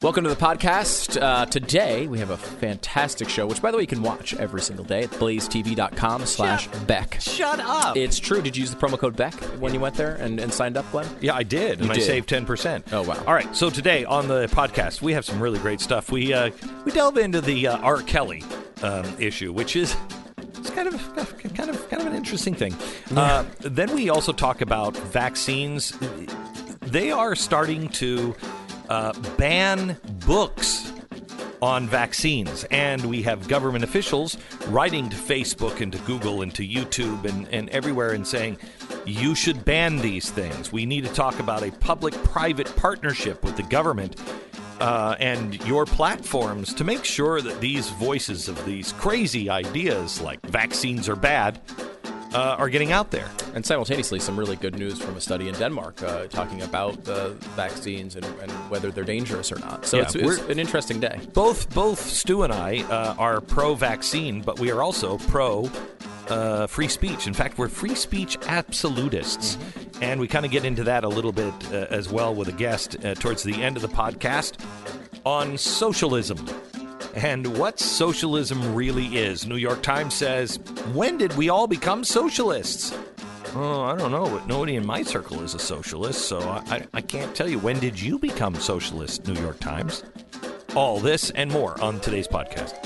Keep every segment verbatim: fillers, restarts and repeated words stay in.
Welcome to the podcast. Uh, today, we have a fantastic show, which, by the way, you can watch every single day at blaze t v dot com slash Beck. Shut up. It's true. Did you use the promo code Beck when you went there and, and signed up, Glenn? Yeah, I did, and You I did. saved ten percent. Oh, wow. All right, so today on the podcast, we have some really great stuff. We uh, we delve into the uh, R. Kelly um, issue, which is it's kind of kind of kind of an interesting thing. Yeah. Uh, then we also talk about vaccines. They are starting to uh, ban books on vaccines, and we have government officials writing to Facebook and to Google and to YouTube and, and everywhere and saying, you should ban these things. We need to talk about a public-private partnership with the government uh, and your platforms to make sure that these voices of these crazy ideas like vaccines are bad uh, are getting out there. And simultaneously, some really good news from a study in Denmark uh, talking about the vaccines and, and whether they're dangerous or not. So Yeah, it's, it's an interesting day. Both both Stu and I uh, are pro-vaccine, but we are also pro uh, free speech. In fact, we're free speech absolutists. Mm-hmm. And we kind of get into that a little bit uh, as well with a guest uh, towards the end of the podcast on socialism and what socialism really is. New York Times says, when did we all become socialists? Oh, I don't know, but nobody in my circle is a socialist, so I, I can't tell you. When did you become socialist, New York Times? All this and more on today's podcast.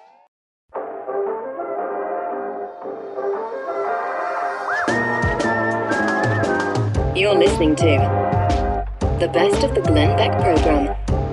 You're listening to the best of the Glenn Beck program.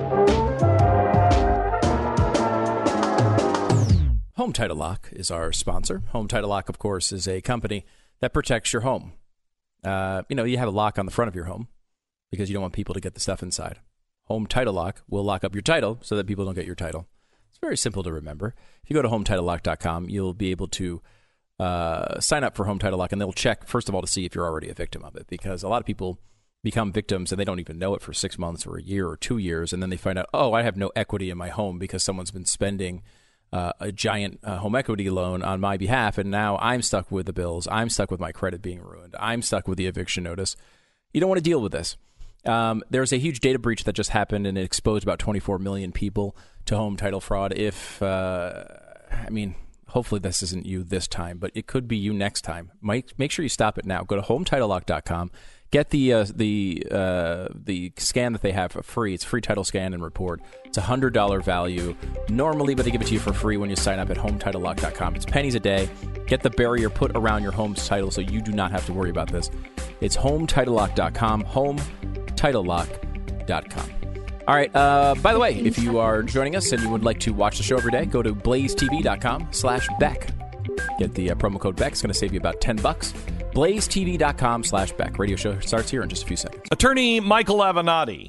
Home Title Lock is our sponsor. Home Title Lock, of course, is a company that protects your home. Uh, you know, you have a lock on the front of your home because you don't want people to get the stuff inside. Home Title Lock will lock up your title so that people don't get your title. It's very simple to remember. If you go to home title lock dot com, you'll be able to uh, sign up for Home Title Lock, and they'll check, first of all, to see if you're already a victim of it, because a lot of people become victims and they don't even know it for six months or a year or two years, and then they find out, oh, I have no equity in my home because someone's been spending Uh, a giant uh, home equity loan on my behalf, and now I'm stuck with the bills. I'm stuck with my credit being ruined. I'm stuck with the eviction notice. You don't want to deal with this. Um, there's a huge data breach that just happened, and it exposed about twenty-four million people to home title fraud. If, uh, I mean, hopefully this isn't you this time, but it could be you next time. Make, make sure you stop it now. Go to home title lock dot com. Get the uh, the uh, the scan that they have for free. It's free title scan and report. It's a one hundred dollars value normally, but they give it to you for free when you sign up at home title lock dot com. It's pennies a day. Get the barrier put around your home's title so you do not have to worry about this. It's home title lock dot com, home title lock dot com. All right. Uh, by the way, if you are joining us and you would like to watch the show every day, go to blaze t v dot com slash Beck. Get the uh, promo code Beck. It's going to save you about ten bucks. blaze t v dot com slash Beck. Radio show starts here in just a few seconds. Attorney Michael Avenatti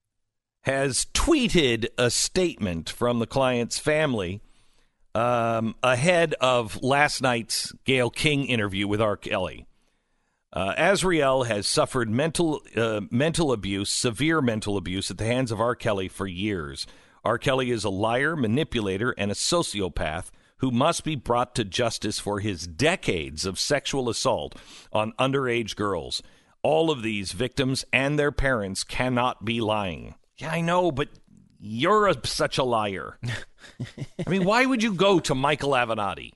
has tweeted a statement from the client's family um, ahead of last night's Gayle King interview with R. Kelly. Uh, Azriel has suffered mental uh, mental abuse, severe mental abuse at the hands of R. Kelly for years. R. Kelly is a liar, manipulator, and a sociopath who must be brought to justice for his decades of sexual assault on underage girls. All of these victims and their parents cannot be lying. Yeah, I know, but you're a, such a liar. I mean, why would you go to Michael Avenatti?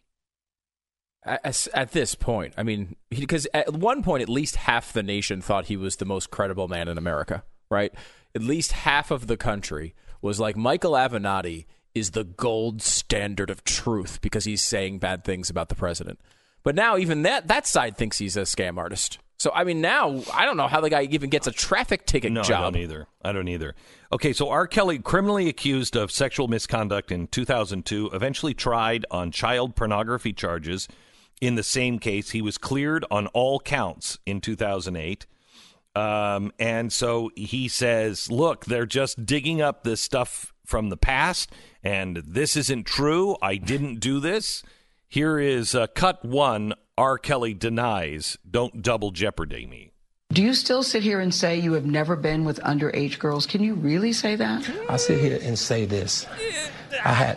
At, at this point, I mean, because at one point, at least half the nation thought he was the most credible man in America, right? At least half of the country was like, Michael Avenatti is the gold standard of truth because he's saying bad things about the president. But now even that that side thinks he's a scam artist. So, I mean, now I don't know how the guy even gets a traffic ticket no, job. I don't either. I don't either. Okay, so R. Kelly, criminally accused of sexual misconduct in two thousand two, eventually tried on child pornography charges. In the same case, he was cleared on all counts in two thousand eight. Um, and so he says, look, they're just digging up this stuff from the past, and this isn't true. I didn't do this. Here is uh, cut one. R. Kelly denies. Don't double jeopardy me. Do you still sit here and say you have never been with underage girls? Can you really say that? I sit here and say this. I had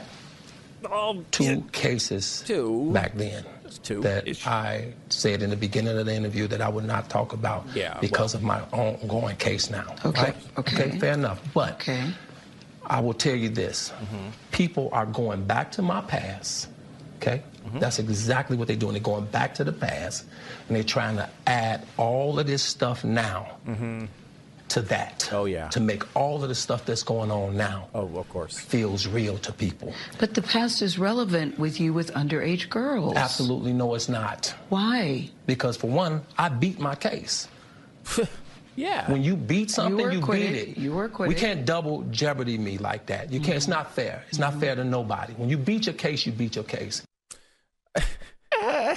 two cases Two. back then Two. that Ish. I said in the beginning of the interview that I would not talk about Yeah, because well. of my ongoing case now. Okay, Right? okay. Okay, fair enough. But Okay. I will tell you this. Mm-hmm. People are going back to my past, okay? Mm-hmm. That's exactly what they're doing. They're going back to the past, and they're trying to add all of this stuff now mm-hmm. to that. Oh, yeah. To make all of the stuff that's going on now oh, of course. feels real to people. But the past is relevant with you with underage girls. Absolutely no, it's not. Why? Because, for one, I beat my case. Yeah. When you beat something, you, you acquitted. beat it. You were acquitted. We can't double jeopardy me like that. You can't. Mm-hmm. It's not fair. It's not mm-hmm. fair to nobody. When you beat your case, you beat your case. yeah,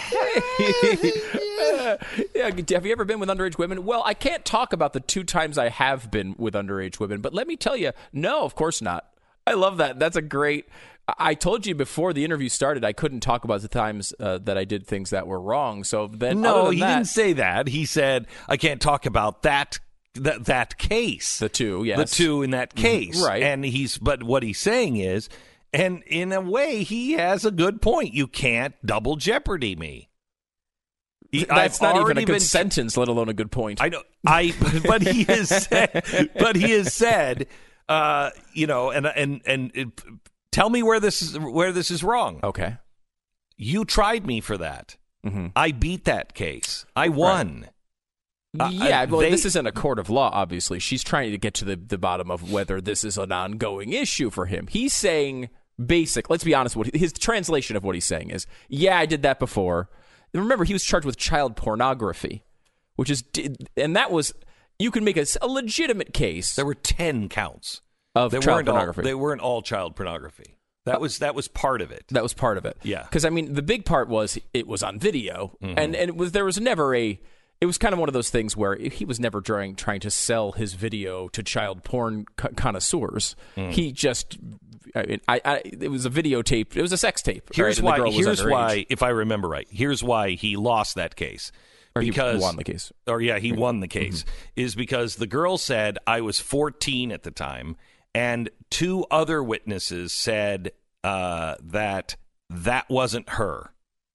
have you ever been with underage women? Well, I can't talk about the two times I have been with underage women, but let me tell you, no, of course not. I love that. That's a great... I told you before the interview started, I couldn't talk about the times uh, that I did things that were wrong. So then, no, he that, didn't say that. He said I can't talk about that that that case. The two, yes, the two in that case, mm-hmm. right? And he's, but what he's saying is, and in a way, he has a good point. You can't double jeopardy me. That's I've not even a good been, sentence, let alone a good point. I know. I but he has said, but he has said, uh, you know, and and and. It, tell me where this is where this is wrong. Okay. You tried me for that. Mm-hmm. I beat that case. I won. Right. Uh, yeah, well, they, this isn't a court of law, obviously. She's trying to get to the, the bottom of whether this is an ongoing issue for him. He's saying basic, let's be honest, what his translation of what he's saying is, yeah, I did that before. Remember, he was charged with child pornography, which is, and that was, you can make a, a legitimate case. There were ten counts. Of they child weren't pornography. All, they weren't all child pornography. That was that was part of it. That was part of it. Yeah. Because I mean, the big part was it was on video, mm-hmm. and and it was there was never a. It was kind of one of those things where he was never trying trying to sell his video to child porn connoisseurs. Mm. He just, I, I, I, it was a videotape. It was a sex tape. Here's right? why. Here's why. If I remember right, here's why he lost that case. Or because, he won the case. Or yeah, he won the case. Mm-hmm. Is because the girl said I was fourteen at the time. And two other witnesses said uh, that that wasn't her.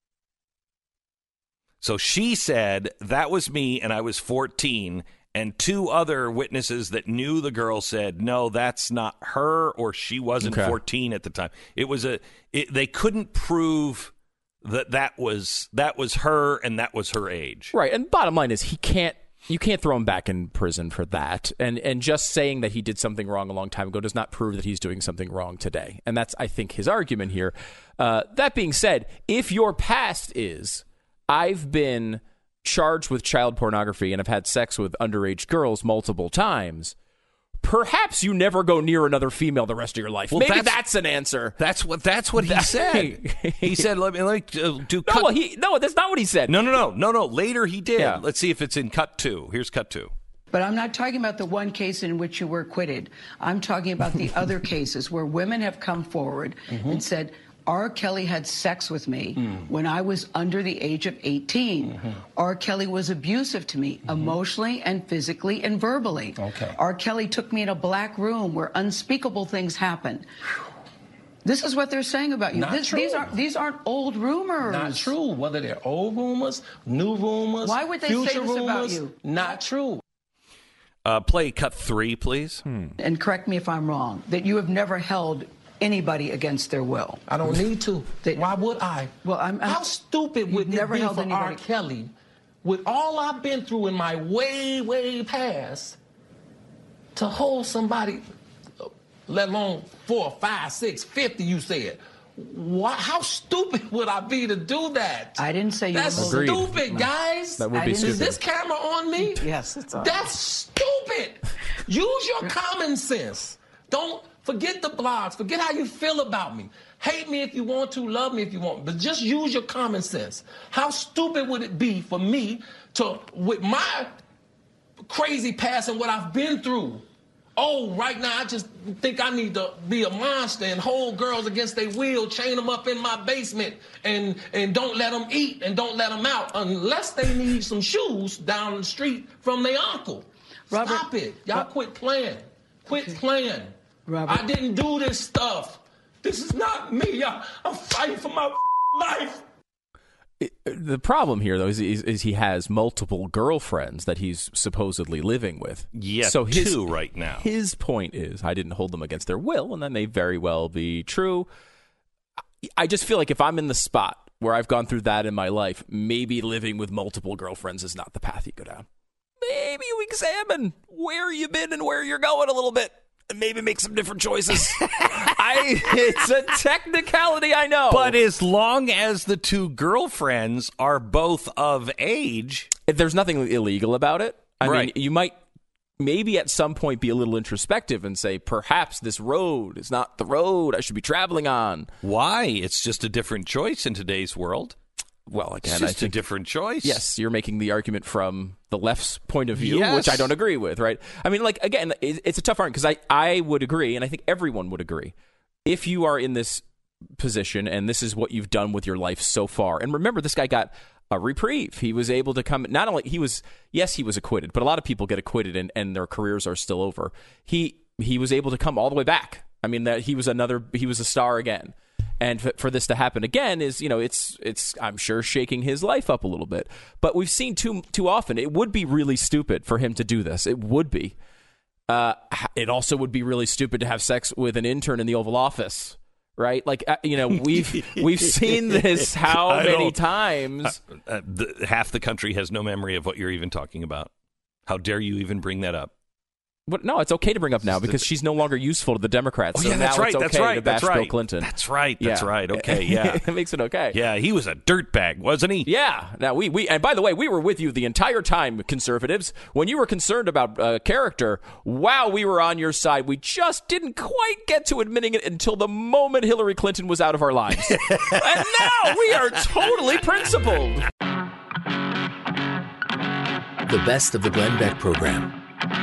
So she said that was me and I was fourteen. And two other witnesses that knew the girl said, no, that's not her, or she wasn't okay. fourteen at the time. It was a. It, they couldn't prove that that was that was her and that was her age. Right. And bottom line is he can't. You can't throw him back in prison for that. And and just saying that he did something wrong a long time ago does not prove that he's doing something wrong today. And that's, I think, his argument here. Uh, that being said, if your past is, I've been charged with child pornography and have had sex with underage girls multiple times, perhaps you never go near another female the rest of your life. Well, Maybe that's, that's an answer. That's what that's what he said. He said, "Let me let me uh, do." No, cut. well, he, no, that's not what he said. No, no, no, no, no. Later he did. Yeah. Let's see if it's in cut two. Here's cut two. But I'm not talking about the one case in which you were acquitted. I'm talking about the other cases where women have come forward mm-hmm. and said, R. Kelly had sex with me mm. when I was under the age of eighteen. Mm-hmm. R. Kelly was abusive to me, mm-hmm. emotionally and physically and verbally. Okay. R. Kelly took me in a black room where unspeakable things happened. This is what they're saying about you. Not this, true. These aren't, these aren't old rumors. Not true. Whether they're old rumors, new rumors, Why would they future say this rumors, about you? Not true. Uh, play cut three, please. Hmm. And correct me if I'm wrong, that you have never held anybody against their will. I don't need to. They, Why would I? Well, I'm, I'm, How stupid would never it be held for anybody. R. Kelly, with all I've been through in my way, way past, to hold somebody, let alone four, five, six, fifty, you said. Why, how stupid would I be to do that? I didn't say you That's were stupid, guys. That would be stupid. Is this camera on me? Yes, it's on. That's stupid. Use your common sense. Don't forget the blogs. Forget how you feel about me. Hate me if you want to, love me if you want, but just use your common sense. How stupid would it be for me to, with my crazy past and what I've been through, oh, right now I just think I need to be a monster and hold girls against their will, chain them up in my basement, and, and don't let them eat and don't let them out unless they need some shoes down the street from their uncle. Robert, Stop it. Y'all quit playing. Quit okay. playing. Robert. I didn't do this stuff. This is not me. I, I'm fighting for my life. The problem here, though, is, is, is he has multiple girlfriends that he's supposedly living with. Yeah, so his, two right now. His point is, I didn't hold them against their will, and that may very well be true. I just feel like if I'm in the spot where I've gone through that in my life, maybe living with multiple girlfriends is not the path you go down. Maybe you examine where you've been and where you're going a little bit. And maybe make some different choices. I, it's a technicality, I know. But as long as the two girlfriends are both of age... There's nothing illegal about it. I right. mean, you might maybe at some point be a little introspective and say, perhaps this road is not the road I should be traveling on. Why? It's just a different choice in today's world. Well, again, it's just I think, a different choice. Yes, you're making the argument from the left's point of view, yes. which I don't agree with, right? I mean, like, again, it's a tough argument because I, I would agree, and I think everyone would agree, if you are in this position and this is what you've done with your life so far. And remember, this guy got a reprieve. He was able to come, not only, he was, yes, he was acquitted, but a lot of people get acquitted and, and their careers are still over. He he was able to come all the way back. I mean, that he was another, he was a star again. And for this to happen again is, you know, it's, it's I'm sure, shaking his life up a little bit. But we've seen too too often, it would be really stupid for him to do this. It would be. Uh, it also would be really stupid to have sex with an intern in the Oval Office, right? Like, uh, you know, we've we've seen this how I many don't- times? Uh, uh, the, half the country has no memory of what you're even talking about. How dare you even bring that up? But no, it's okay to bring up now because she's no longer useful to the Democrats. Oh, so yeah, that's now right. it's okay That's right. to bash That's right. Bill Clinton. That's right. That's Yeah. right. Okay. Yeah. It makes it okay. Yeah. He was a dirtbag, wasn't he? Yeah. Now we we and by the way, we were with you the entire time, conservatives. When you were concerned about uh, character, wow, we were on your side. We just didn't quite get to admitting it until the moment Hillary Clinton was out of our lives, and now we are totally principled. The best of the Glenn Beck program.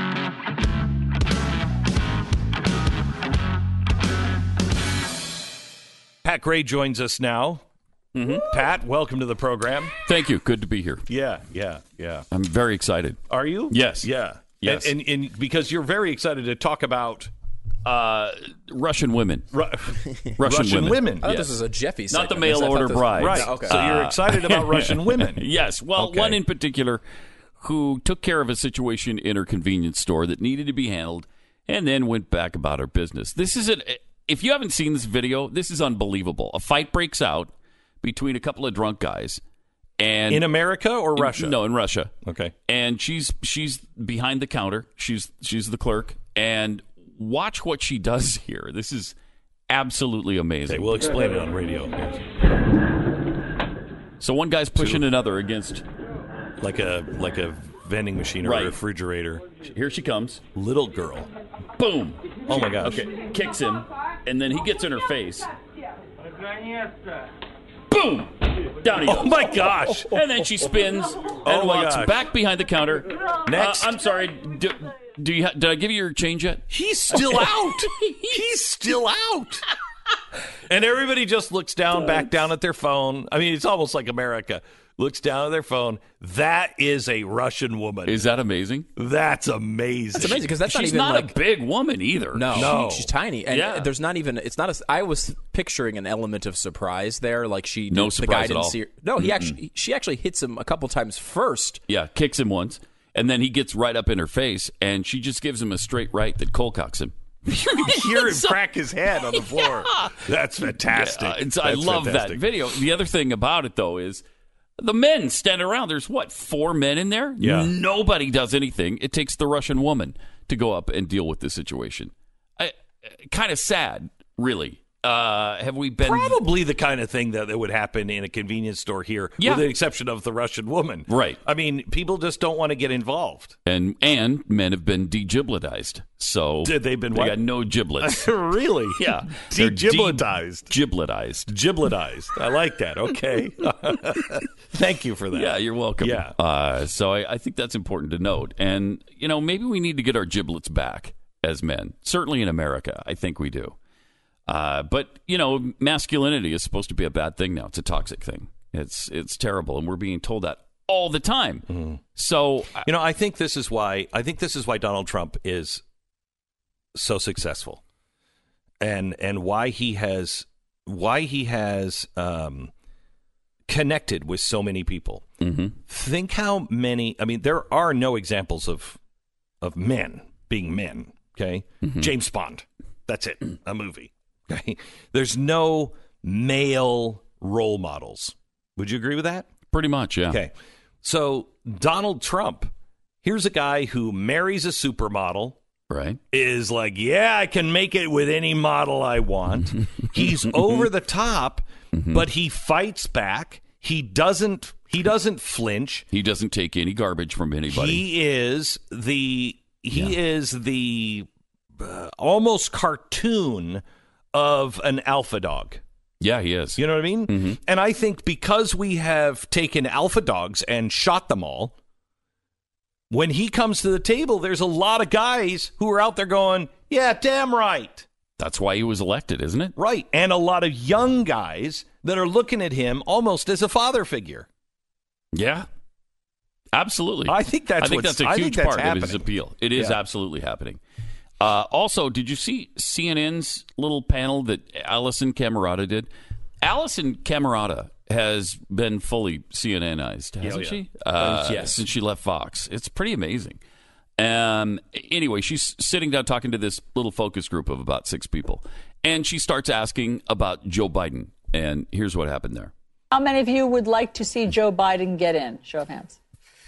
Pat Gray joins us now. Mm-hmm. Pat, welcome to the program. Thank you. Good to be here. Yeah, yeah, yeah. I'm very excited. Are you? Yes. Yeah. Yes. And, and, and because you're very excited to talk about Uh, Russian women. Ru- Russian, Russian women. women. I thought Yes. this was a Jeffy Not segment. the mail I thought order this- brides. Right. Okay. So you're excited about Russian women. Yes. Well, Okay. one in particular who took care of a situation in her convenience store that needed to be handled and then went back about her business. This is an, if you haven't seen this video, this is unbelievable. A fight breaks out between a couple of drunk guys. And In America or in- Russia? No, in Russia. Okay. And she's she's behind the counter. She's she's the clerk. And watch what she does here. This is absolutely amazing. Okay, we'll explain it on radio. Yes. So one guy's pushing another against. Like a like a vending machine or Right. a refrigerator. Here she comes. Little girl. Boom. Oh my gosh. Okay. Kicks him, and then he gets in her face. Boom. Down he goes. Oh my gosh. And then she spins and Oh my walks gosh. back behind the counter. Next. Uh, I'm sorry. Do, do you ha- did I give you your change yet? He's still out. He's still out. And everybody just looks down, back down at their phone. I mean, it's almost like America. Looks down at their phone. That is a Russian woman. Is that amazing? That's amazing. It's amazing because that's She's not even not like, a big woman either. No, No. She, she's tiny, and Yeah. there's not even. It's not a. I was picturing an element of surprise there, like she. No the surprise guy at didn't all. see her. No, he actually. She actually hits him a couple times first. Yeah, kicks him once, and then he gets right up in her face, and she just gives him a straight right that cold cocks him. You hear him crack his head on the floor. That's fantastic. Uh, it's, I That's love fantastic. that video. The other thing about it, though, is the men standing around. There's, what, four men in there? Yeah. Nobody does anything. It takes the Russian woman to go up and deal with this situation. I, kind of sad, really. Uh, have we been... Probably the kind of thing that, that would happen in a convenience store here, Yeah. with the exception of the Russian woman. Right. I mean, people just don't want to get involved. And, and men have been de-gibletized. So Did they been they what? got no giblets. Really? Yeah. They're De-gibletized. de-gibletized. Gibletized. I like that. Okay. Thank you for that. Yeah, you're welcome. Yeah. Uh, so I, I think that's important to note. And, you know, maybe we need to get our giblets back as men. Certainly in America, I think we do. Uh, but, you know, masculinity is supposed to be a bad thing now. It's a toxic thing. It's it's terrible, and we're being told that all the time. Mm-hmm. So, You know, I think this is why I think this is why Donald Trump is so successful, and and why he has why he has um, connected with so many people. Mm-hmm. Think how many, I mean, there are no examples of of men being men, okay? Mm-hmm. James Bond, that's it, a movie, okay? There's no male role models. Would you agree with that? Pretty much, yeah. Okay. So Donald Trump, here's a guy who marries a supermodel, right? Is like, yeah, I can make it with any model I want. He's over the top, mm-hmm. but he fights back. He doesn't he doesn't flinch. He doesn't take any garbage from anybody. He is the he Yeah. is the uh, almost cartoon of an alpha dog. Yeah, he is. You know what I mean? Mm-hmm. And I think because we have taken alpha dogs and shot them all, when he comes to the table, there's a lot of guys who are out there going, yeah, damn right. That's why he was elected, isn't it? Right. And a lot of young guys that are looking at him almost as a father figure. Yeah. Absolutely. I think that's I think what's- that's a I huge think that's part of his happening. appeal. It is Yeah. absolutely happening. Uh, also, did you see C N N's little panel that Allison Camerata did? Allison Camerata has been fully C N N-ized, hasn't yeah. she? Uh, Yes. Since she left Fox. It's pretty amazing. Um, anyway, she's sitting down talking to this little focus group of about six people. And she starts asking about Joe Biden. And here's what happened there. How many of you would like to see Joe Biden get in? Show of hands.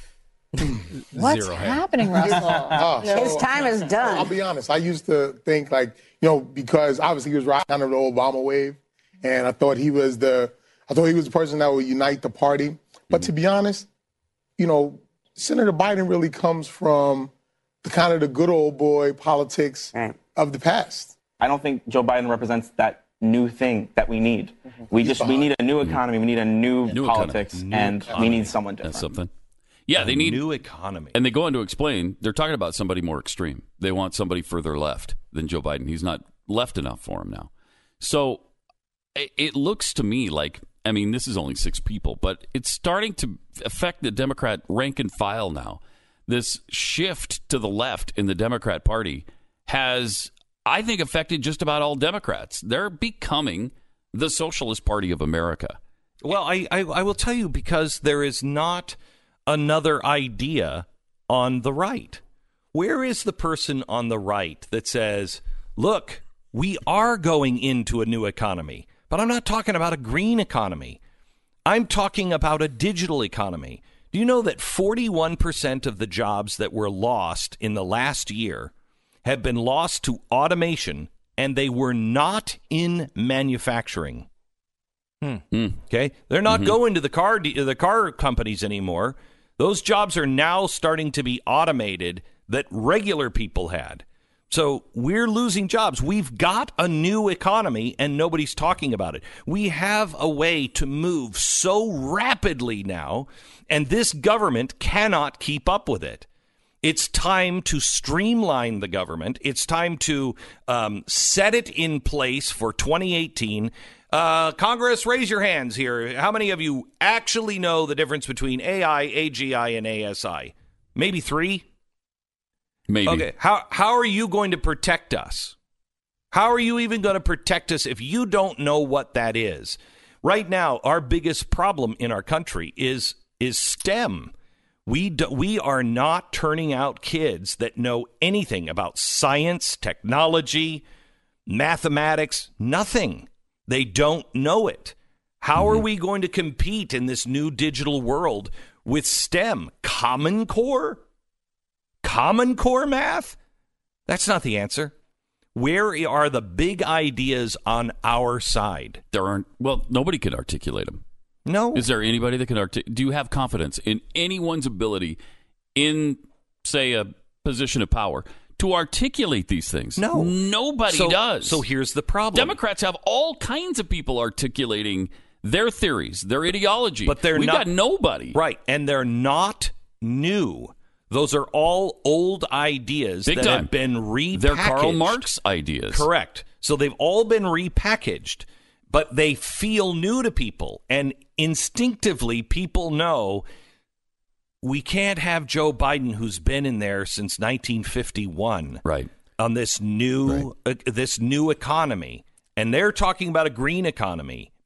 What's Zero happening, Russell? Oh, so, His time is done. I'll be honest. I used to think like, you know, because obviously he was riding under the Obama wave, and I thought he was the, I thought he was the person that would unite the party. But to be honest, you know, Senator Biden really comes from the kind of the good old boy politics Right. of the past. I don't think Joe Biden represents that new thing that we need. We just we need a new economy. We need a new, New politics, economy. New and economy. we need someone different. That's something. Yeah, A they need new economy. And they go on to explain, they're talking about somebody more extreme. They want somebody further left than Joe Biden. He's not left enough for him now. So it, it looks to me like, I mean, this is only six people, but it's starting to affect the Democrat rank and file now. This shift to the left in the Democrat Party has, I think, affected just about all Democrats. They're becoming the Socialist Party of America. Well, I, I, I will tell you, because there is not another idea on the right. Where is the person on the right that says, look, we are going into a new economy, but I'm not talking about a green economy. I'm talking about a digital economy. Do you know that forty-one percent of the jobs that were lost in the last year have been lost to automation, and they were not in manufacturing? Hmm. Okay, they're not Mm-hmm. going to the car de- the car companies anymore. Those jobs are now starting to be automated that regular people had. So we're losing jobs. We've got a new economy, and nobody's talking about it. We have a way to move so rapidly now, and this government cannot keep up with it. It's time to streamline the government. It's time to um, set it in place for twenty eighteen. Uh, Congress, raise your hands here. How many of you actually know the difference between A I, A G I, and A S I? Maybe three? Maybe. Okay. How, how are you going to protect us? How are you even going to protect us if you don't know what that is? Right now, our biggest problem in our country is is STEM. We do, we are not turning out kids that know anything about science, technology, mathematics, nothing. They don't know it. How are we going to compete in this new digital world with STEM? Common Core? Common Core math? That's not the answer. Where are the big ideas on our side? There aren't, well, nobody can articulate them. No. Is there anybody that can articulate? Do you have confidence in anyone's ability in, say, a position of power to articulate these things? No. Nobody So- does. So here's the problem. Democrats have all kinds of people articulating their theories, their ideology. But they're We've not- got nobody. Right. And they're not new. Those are all old ideas Big that time. have been repackaged. They're Karl Marx ideas. Correct. So they've all been repackaged, but they feel new to people. And instinctively, people know we can't have Joe Biden, who's been in there since nineteen fifty-one, right, on this new uh, this new economy. And they're talking about a green economy.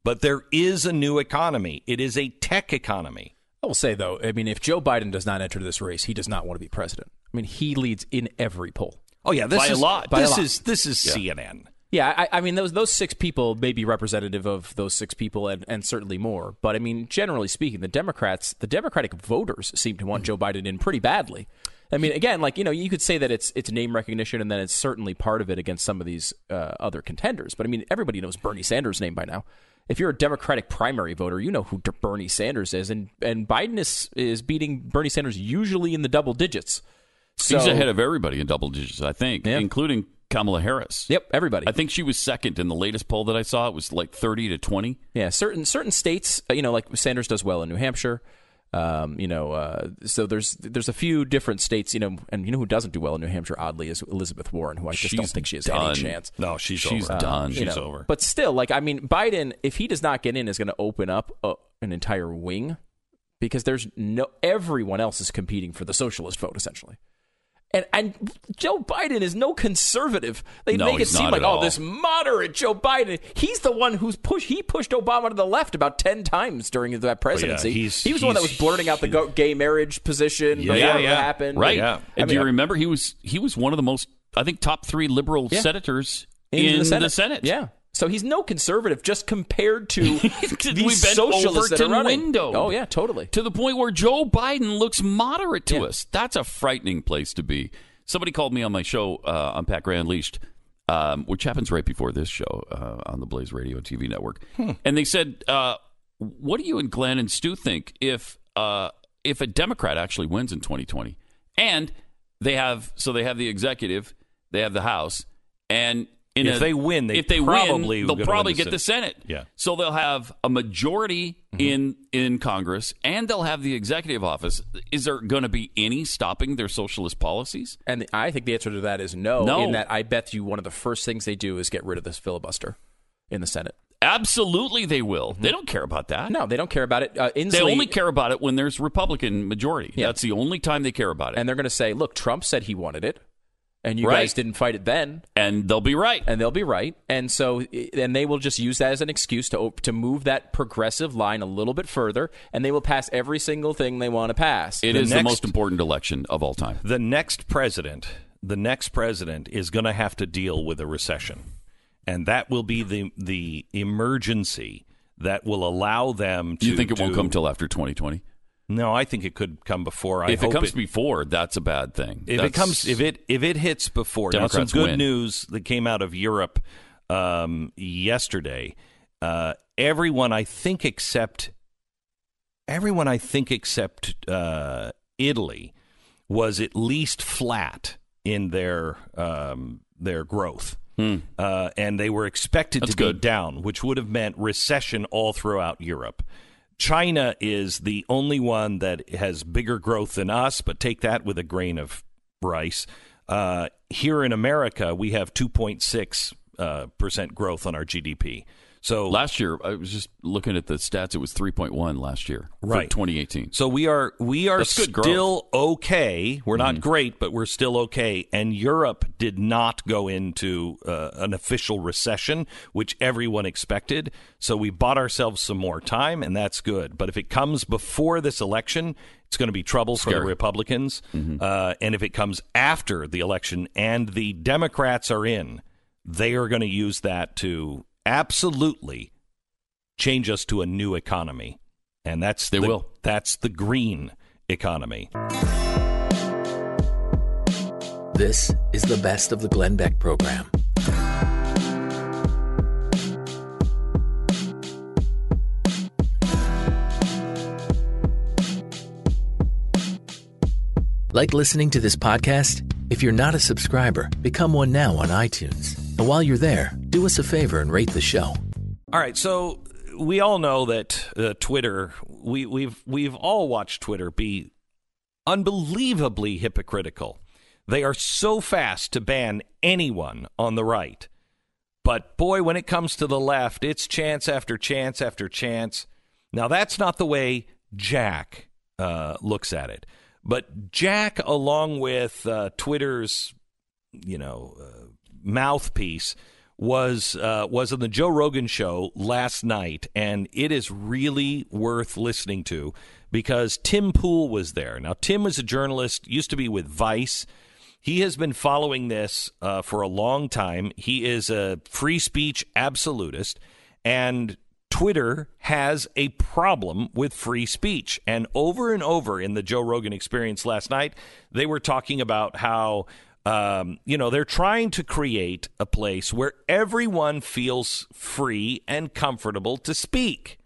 but there is a new economy. It is a tech economy. I will say, though, I mean, if Joe Biden does not enter this race, he does not want to be president. I mean, he leads in every poll. Oh, yeah, this by is a lot. This By a lot. is this is Yeah. C N N. Yeah, I, I mean, those those six people may be representative of those six people and, and certainly more. But, I mean, generally speaking, the Democrats, the Democratic voters seem to want Joe Biden in pretty badly. I mean, again, like, you know, you could say that it's it's name recognition and then it's certainly part of it against some of these uh, other contenders. But, I mean, everybody knows Bernie Sanders' name by now. If you're a Democratic primary voter, you know who Bernie Sanders is. And, and Biden is, is beating Bernie Sanders usually in the double digits. So, He's ahead of everybody in double digits, I think, Yeah. including Kamala Harris. Yep, everybody. I think she was second in the latest poll that I saw. It was like thirty to twenty. Yeah, certain certain states, uh, you know, like Sanders does well in New Hampshire. Um, you know, uh, so there's there's a few different states, you know, and you know who doesn't do well in New Hampshire, oddly, is Elizabeth Warren, who I just She's don't think she has done. any chance. No, she's, She's over. done. She's You know, over. But still, like, I mean, Biden, if he does not get in, is going to open up a, an entire wing because there's no everyone else is competing for the socialist vote, essentially. And and Joe Biden is no conservative. They No, make it he's seem not like, at oh, all. this moderate Joe Biden. He's the one who's pushed. He pushed Obama to the left about ten times during that presidency. he's- he was the one that was he's- blurting out the go- gay marriage position Yeah, before yeah, it yeah. happened. Right. Yeah. And I do you mean, remember he was he was one of the most, I think, top three liberal Yeah. senators in, in, the, Senate. the Senate. Yeah. So he's no conservative, just compared to We've these been socialists that are Overton running. window. Oh yeah, totally. To the point where Joe Biden looks moderate to Yeah. us. That's a frightening place to be. Somebody called me on my show uh, on Pat Gray Unleashed, um, which happens right before this show uh, on the Blaze Radio and T V network. Hmm. And they said, uh, what do you and Glenn and Stu think if uh, if a Democrat actually wins in twenty twenty? And they have, so they have the executive, they have the House, and in If a- they win, they if they probably win, will they'll go probably into get the Senate. Yeah. So they'll have a majority Mm-hmm. in in Congress, and they'll have the executive office. Is there going to be any stopping their socialist policies? And the, I think the answer to that is no, No. in that I bet you one of the first things they do is get rid of this filibuster in the Senate. Absolutely, they will. They don't care about that. No, they don't care about it. Uh, Inslee, They only care about it when there's Republican majority. Yeah. That's the only time they care about it. and they're going to say, look, Trump said he wanted it, and you Right. guys didn't fight it then. And they'll be right. And they'll be right, and so and they will just use that as an excuse to op- to move that progressive line a little bit further, and they will pass every single thing they want to pass. It The is the next- most important election of all time. The next president, the next president is going to have to deal with a recession, and that will be the the emergency that will allow them to. You think it won't do- come till after twenty twenty? No, I think it could come before. I If it hope comes before, that's a bad thing. If That's- it comes, if it if it hits before, now some Democrats good win. news that came out of Europe um, yesterday. Uh, everyone, I think, except everyone, I think, except uh, Italy, was at least flat in their um, their growth, Hmm. uh, and they were expected That's to be good. down, which would have meant recession all throughout Europe. China is the only one that has bigger growth than us, but take that with a grain of rice. Uh, here in America, we have two point six uh, percent growth on our G D P. So Last year, I was just looking at the stats. It was three point one last year for Right. twenty eighteen. So we are we are That's good growth. still okay. We're not Mhm. great, but we're still okay. And Europe did not go into uh, an official recession, which everyone expected. So we bought ourselves some more time, and that's good. But if it comes before this election, it's going to be trouble for the Scary. Republicans. Mhm. Uh, and if it comes after the election and the Democrats are in, they are going to use that to absolutely change us to a new economy. And that's They the, will. That's the green economy. This is the best of the Glenn Beck program. Like listening to this podcast? If you're not a subscriber, become one now on iTunes. And while you're there, do us a favor and rate the show. All right, so we all know that uh, Twitter, we, we've we've all watched Twitter be unbelievably hypocritical. They are so fast to ban anyone on the right. But boy, when it comes to the left, it's chance after chance after chance. Now, that's not the way Jack uh, looks at it. But Jack, along with uh, Twitter's, you know, uh, mouthpiece, was uh, was on the Joe Rogan show last night, and it is really worth listening to because Tim Pool was there. Now, Tim was a journalist, used to be with Vice. He has been following this uh, for a long time. He is a free speech absolutist, and Twitter has a problem with free speech. And over and over in the Joe Rogan Experience last night, they were talking about how, um, you know, they're trying to create a place where everyone feels free and comfortable to speak.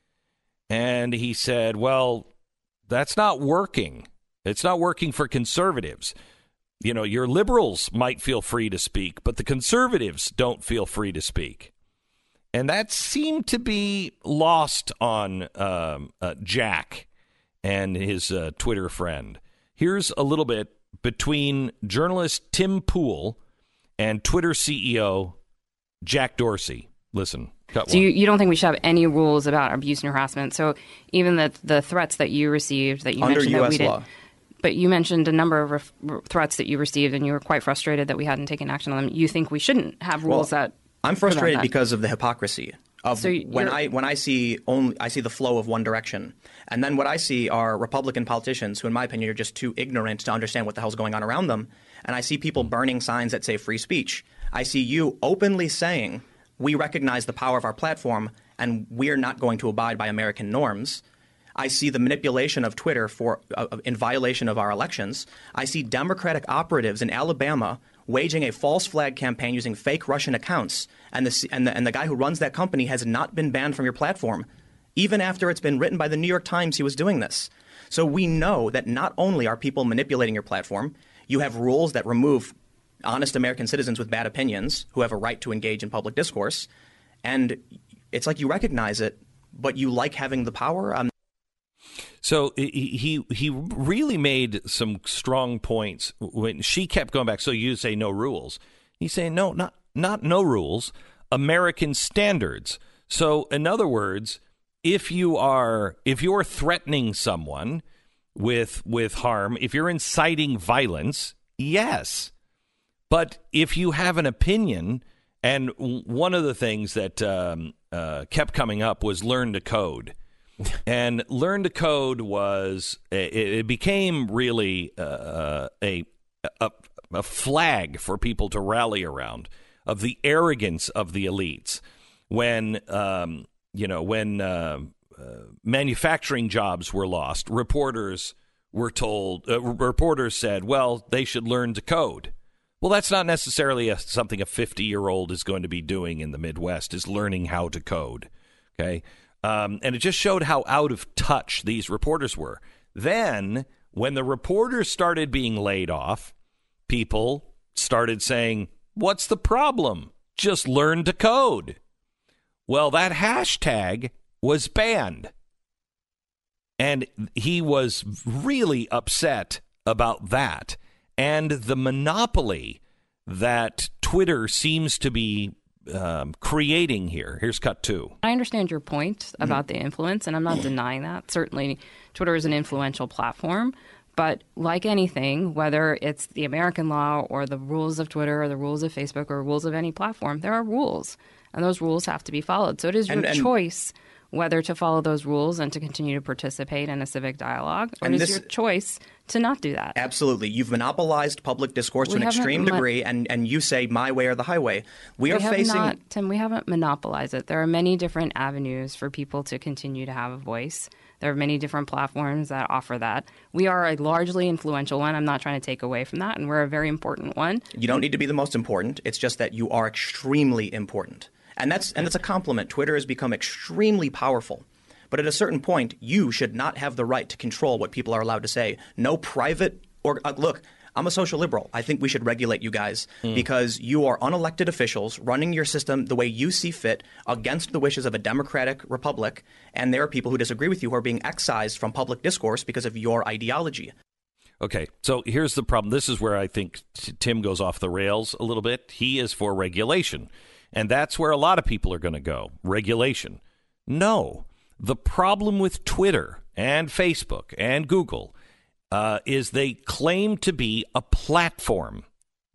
And he said, well, that's not working. It's not working for conservatives. You know, your liberals might feel free to speak, but the conservatives don't feel free to speak. And that seemed to be lost on um, uh, Jack and his uh, Twitter friend. Here's a little bit between journalist Tim Pool and Twitter C E O Jack Dorsey. Listen. Cut so one. you, you don't think we should have any rules about abuse and harassment? So even the the threats that you received that you under mentioned U S that we law. didn't. But you mentioned a number of ref- threats that you received, and you were quite frustrated that we hadn't taken action on them. You think we shouldn't have rules well, that I'm frustrated that. because of the hypocrisy of So when I when I see only I see the flow of one direction, and then what I see are Republican politicians who, in my opinion, are just too ignorant to understand what the hell's going on around them. And I see people burning signs that say free speech. I see you openly saying we recognize the power of our platform and we're not going to abide by American norms. I see the manipulation of Twitter for uh, in violation of our elections. I see Democratic operatives in Alabama waging a false flag campaign using fake Russian accounts, and the, and the and the guy who runs that company has not been banned from your platform, even after it's been written by the New York Times he was doing this. So we know that not only are people manipulating your platform, you have rules that remove honest American citizens with bad opinions who have a right to engage in public discourse, and it's like you recognize it, but you like having the power. Um, So he he really made some strong points when she kept going back. So you say no rules. He's saying no, not not no rules, American standards. So in other words, if you are if you're threatening someone with with harm, if you're inciting violence, yes. But if you have an opinion, and one of the things that um, uh, kept coming up was learn to code. And learn to code was it, it became really uh, a, a a flag for people to rally around of the arrogance of the elites when um, you know when uh, uh, manufacturing jobs were lost. Reporters were told uh, reporters said, well, they should learn to code. Well, that's not necessarily a, something a fifty year old is going to be doing in the Midwest, is learning how to code. OK. Um, and it just showed how out of touch these reporters were. Then, when the reporters started being laid off, people started saying, what's the problem? Just learn to code. Well, that hashtag was banned. And he was really upset about that. And the monopoly that Twitter seems to be Um, creating here. Here's cut two. I understand your point about mm-hmm. the influence, and I'm not denying that. Certainly, Twitter is an influential platform. But like anything, whether it's the American law or the rules of Twitter or the rules of Facebook or rules of any platform, there are rules, and those rules have to be followed. So it is your and, and, choice whether to follow those rules and to continue to participate in a civic dialogue, or it is this, your choice to not do that. Absolutely. You've monopolized public discourse we to an extreme mon- degree, and, and you say my way or the highway. We, we are have facing... Not, Tim, we haven't monopolized it. There are many different avenues for people to continue to have a voice. There are many different platforms that offer that. We are a largely influential one. I'm not trying to take away from that, and we're a very important one. You don't need to be the most important. It's just that you are extremely important. And that's and that's a compliment. Twitter has become extremely powerful. But at a certain point, you should not have the right to control what people are allowed to say. No private or uh, look, I'm a social liberal. I think we should regulate you guys mm. because you are unelected officials running your system the way you see fit against the wishes of a democratic republic. And there are people who disagree with you who are being excised from public discourse because of your ideology. Okay, so here's the problem. This is where I think Tim goes off the rails a little bit. He is for regulation. And that's where a lot of people are going to go. Regulation. No. The problem with Twitter and Facebook and Google uh, is they claim to be a platform.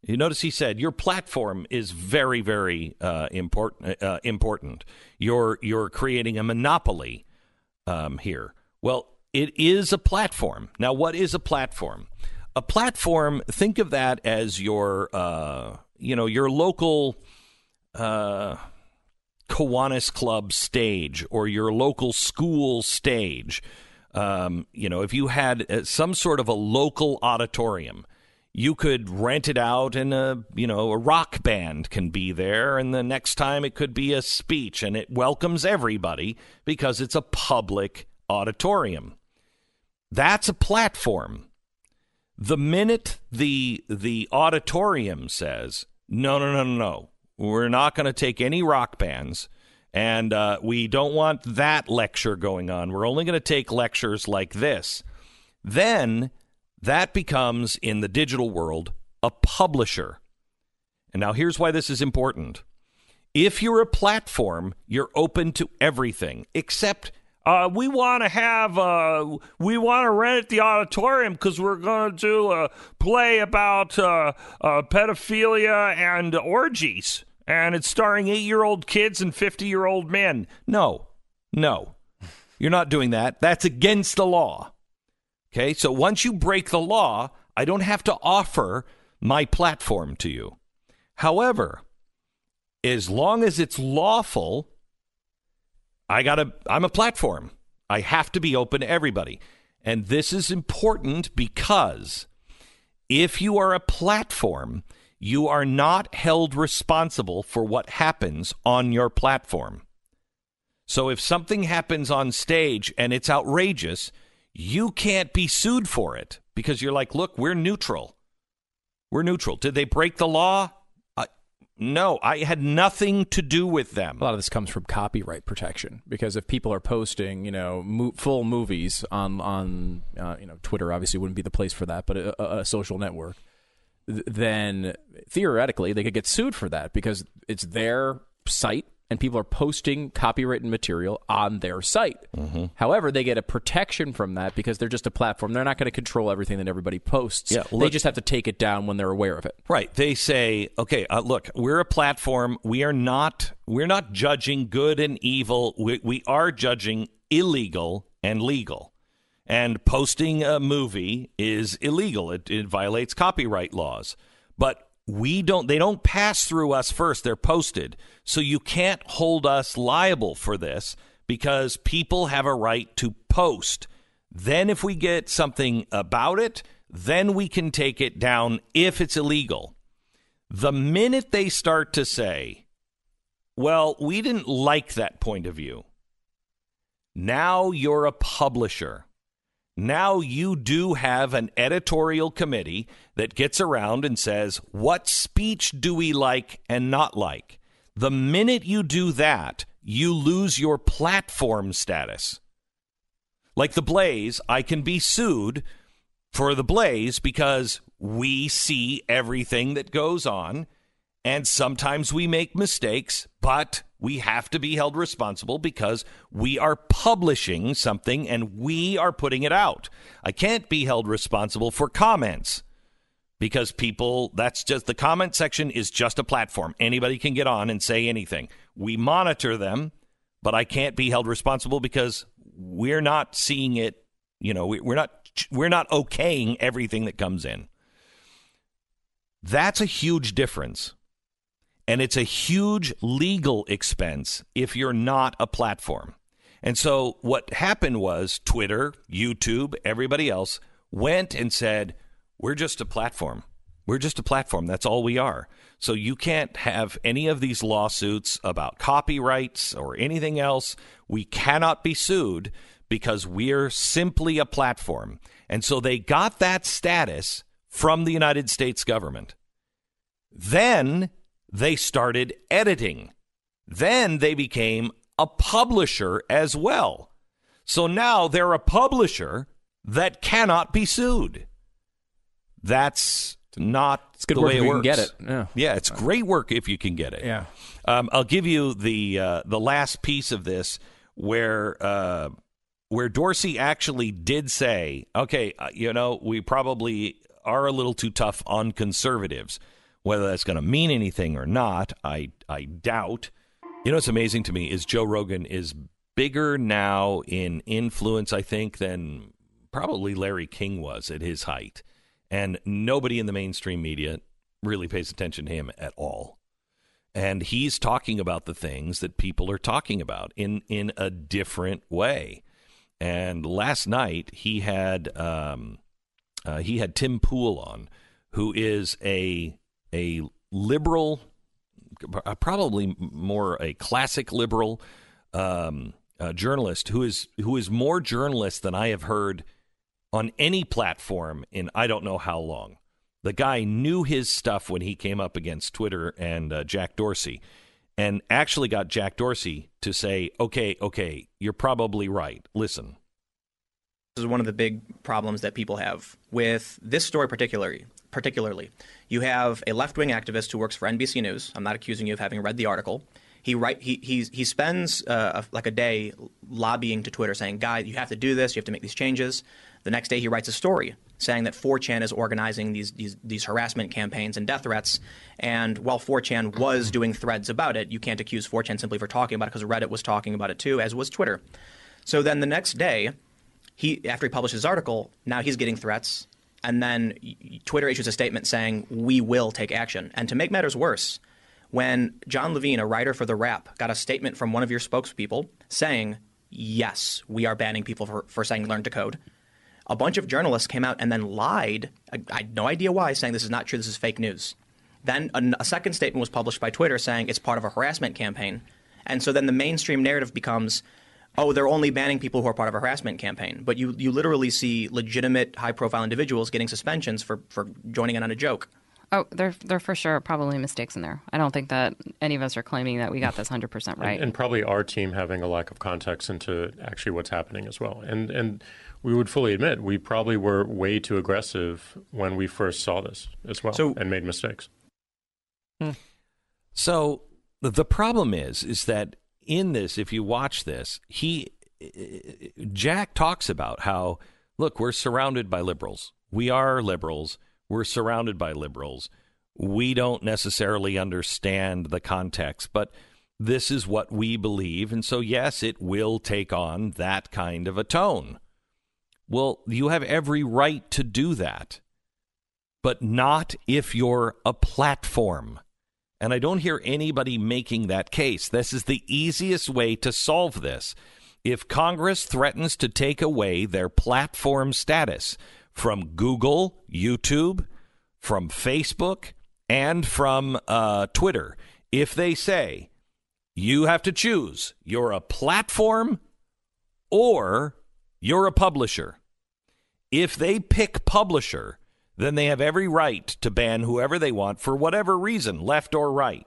You notice he said your platform is very, very uh, important. Uh, important. You're you're creating a monopoly um, here. Well, it is a platform. Now, what is a platform? A platform. Think of that as your, uh, you know, your local uh, Kiwanis Club stage or your local school stage. Um, you know, if you had uh, some sort of a local auditorium. You could rent it out and a, you know, a rock band can be there. And the next time it could be a speech and it welcomes everybody because it's a public auditorium. That's a platform. The minute the the auditorium says, no, no, no, no, no, we're not going to take any rock bands and uh, we don't want that lecture going on. We're only going to take lectures like this. Then that becomes, in the digital world, a publisher. And now here's why this is important. If you're a platform, you're open to everything, except uh, we want to have, uh, we want to rent the auditorium because we're going to do a play about uh, uh, pedophilia and orgies. And it's starring eight-year-old kids and fifty-year-old men. No, no, you're not doing that. That's against the law. Okay, so once you break the law, I don't have to offer my platform to you. However, as long as it's lawful, I gotta, I'm a platform. I have to be open to everybody. And this is important because if you are a platform, you are not held responsible for what happens on your platform. So if something happens on stage and it's outrageous, you can't be sued for it because you're like, look, we're neutral. We're neutral. Did they break the law? Uh, no, I had nothing to do with them. A lot of this comes from copyright protection because if people are posting, you know, mo- full movies on on uh, you know, Twitter obviously wouldn't be the place for that, but a, a social network, th- then theoretically they could get sued for that because it's their site. And people are posting copyrighted material on their site. Mm-hmm. However, they get a protection from that because they're just a platform. They're not going to control everything that everybody posts. Yeah, they just have to take it down when they're aware of it. Right. They say, okay, uh, look, we're a platform. We are not. We're not judging good and evil. We, we are judging illegal and legal. And posting a movie is illegal. It, it violates copyright laws. But We don't, they don't pass through us first. They're posted. So you can't hold us liable for this because people have a right to post. Then if we get something about it, then we can take it down if it's illegal. The minute they start to say, well, we didn't like that point of view. Now you're a publisher. Now you do have an editorial committee that gets around and says, what speech do we like and not like? The minute you do that, you lose your platform status. Like the Blaze, I can be sued for the Blaze because we see everything that goes on, and sometimes we make mistakes, but we have to be held responsible because we are publishing something and we are putting it out. I can't be held responsible for comments because people, that's just, the comment section is just a platform. Anybody can get on and say anything. We monitor them, but I can't be held responsible because we're not seeing it, you know, we're not, we're not okaying everything that comes in. That's a huge difference. And it's a huge legal expense if you're not a platform. And so what happened was Twitter, YouTube, everybody else went and said, we're just a platform. We're just a platform. That's all we are. So you can't have any of these lawsuits about copyrights or anything else. We cannot be sued because we're simply a platform. And so they got that status from the United States government. Then they started editing. Then they became a publisher as well. So now they're a publisher that cannot be sued. That's not it's good the work way if it you works. can get it. Yeah. yeah, it's great work if you can get it. Yeah. Um, I'll give you the uh, the last piece of this where uh, where Dorsey actually did say, okay, uh, you know, we probably are a little too tough on conservatives. Whether that's going to mean anything or not, I I doubt. You know what's amazing to me is Joe Rogan is bigger now in influence, I think, than probably Larry King was at his height. And nobody in the mainstream media really pays attention to him at all. And he's talking about the things that people are talking about in, in a different way. And last night he had um, uh, he had Tim Pool on, who is a a liberal, probably more a classic liberal um, uh, journalist who is who is more journalist than I have heard on any platform in I don't know how long. The guy knew his stuff when he came up against Twitter and uh, Jack Dorsey, and actually got Jack Dorsey to say, okay, okay, you're probably right. Listen. This is one of the big problems that people have with this story particularly. Particularly, you have a left-wing activist who works for N B C News. I'm not accusing you of having read the article. He write he he he spends uh, like a day lobbying to Twitter, saying, "Guys, you have to do this. You have to make these changes." The next day, he writes a story saying that four chan is organizing these these these harassment campaigns and death threats. And while four chan was doing threads about it, you can't accuse four chan simply for talking about it, because Reddit was talking about it too, as was Twitter. So then the next day, he after he published his article, now he's getting threats. And then Twitter issues a statement saying, we will take action. And to make matters worse, when John Levine, a writer for The Wrap, got a statement from one of your spokespeople saying, yes, we are banning people for, for saying learn to code, a bunch of journalists came out and then lied. I, I had no idea why, saying this is not true, this is fake news. Then a, a second statement was published by Twitter saying it's part of a harassment campaign. And so then the mainstream narrative becomes, oh, they're only banning people who are part of a harassment campaign. But you, you literally see legitimate, high-profile individuals getting suspensions for, for joining in on a joke. Oh, there, there for sure are probably mistakes in there. I don't think that any of us are claiming that we got this one hundred percent right. And, and probably our team having a lack of context into actually what's happening as well. And and we would fully admit we probably were way too aggressive when we first saw this as well, so, and made mistakes. Hmm. So the problem is, is that in this, if you watch this, he Jack talks about how, look, we're surrounded by liberals. We are liberals. We're surrounded by liberals. We don't necessarily understand the context, but this is what we believe. And so, yes, it will take on that kind of a tone. Well, you have every right to do that, but not if you're a platform. And I don't hear anybody making that case. This is the easiest way to solve this. If Congress threatens to take away their platform status from Google, YouTube, from Facebook, and from uh, Twitter, if they say, you have to choose, you're a platform or you're a publisher. If they pick publisher, then they have every right to ban whoever they want for whatever reason, left or right.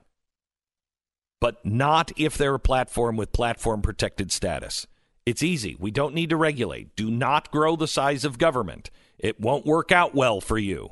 But not if they're a platform with platform-protected status. It's easy. We don't need to regulate. Do not grow the size of government. It won't work out well for you.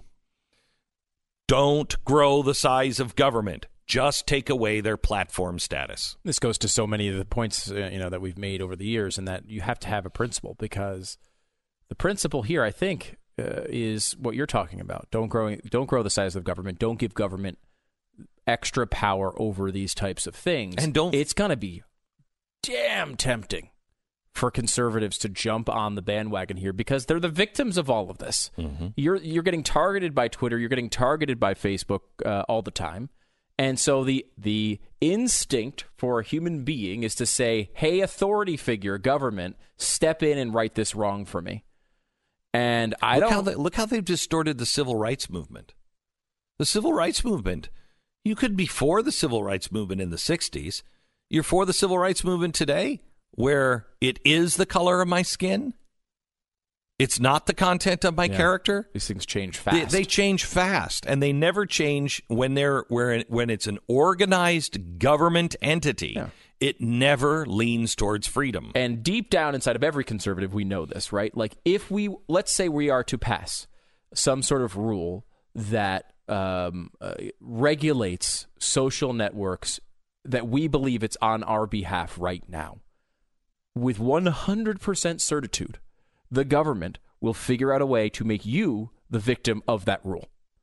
Don't grow the size of government. Just take away their platform status. This goes to so many of the points uh, you know that we've made over the years, and that you have to have a principle, because the principle here, I think, Uh, is what you're talking about. Don't grow, don't grow the size of government. Don't give government extra power over these types of things. And don't. It's going to be damn tempting for conservatives to jump on the bandwagon here, because they're the victims of all of this. Mm-hmm. You're you're getting targeted by Twitter. You're getting targeted by Facebook uh, all the time. And so the the instinct for a human being is to say, hey, authority figure, government, step in and right this wrong for me. And I look don't how they, look how they've distorted the civil rights movement. The civil rights movement. You could be for the civil rights movement in the sixties. You're for the civil rights movement today, where it is the color of my skin. It's not the content of my yeah. character. These things change fast. They, they change fast, and they never change when they're where when it's an organized government entity. Yeah. It never leans towards freedom. And deep down inside of every conservative, we know this, right? Like, if we, let's say we are to pass some sort of rule that um, uh, regulates social networks, that we believe it's on our behalf right now, with one hundred percent certitude, the government will figure out a way to make you the victim of that rule.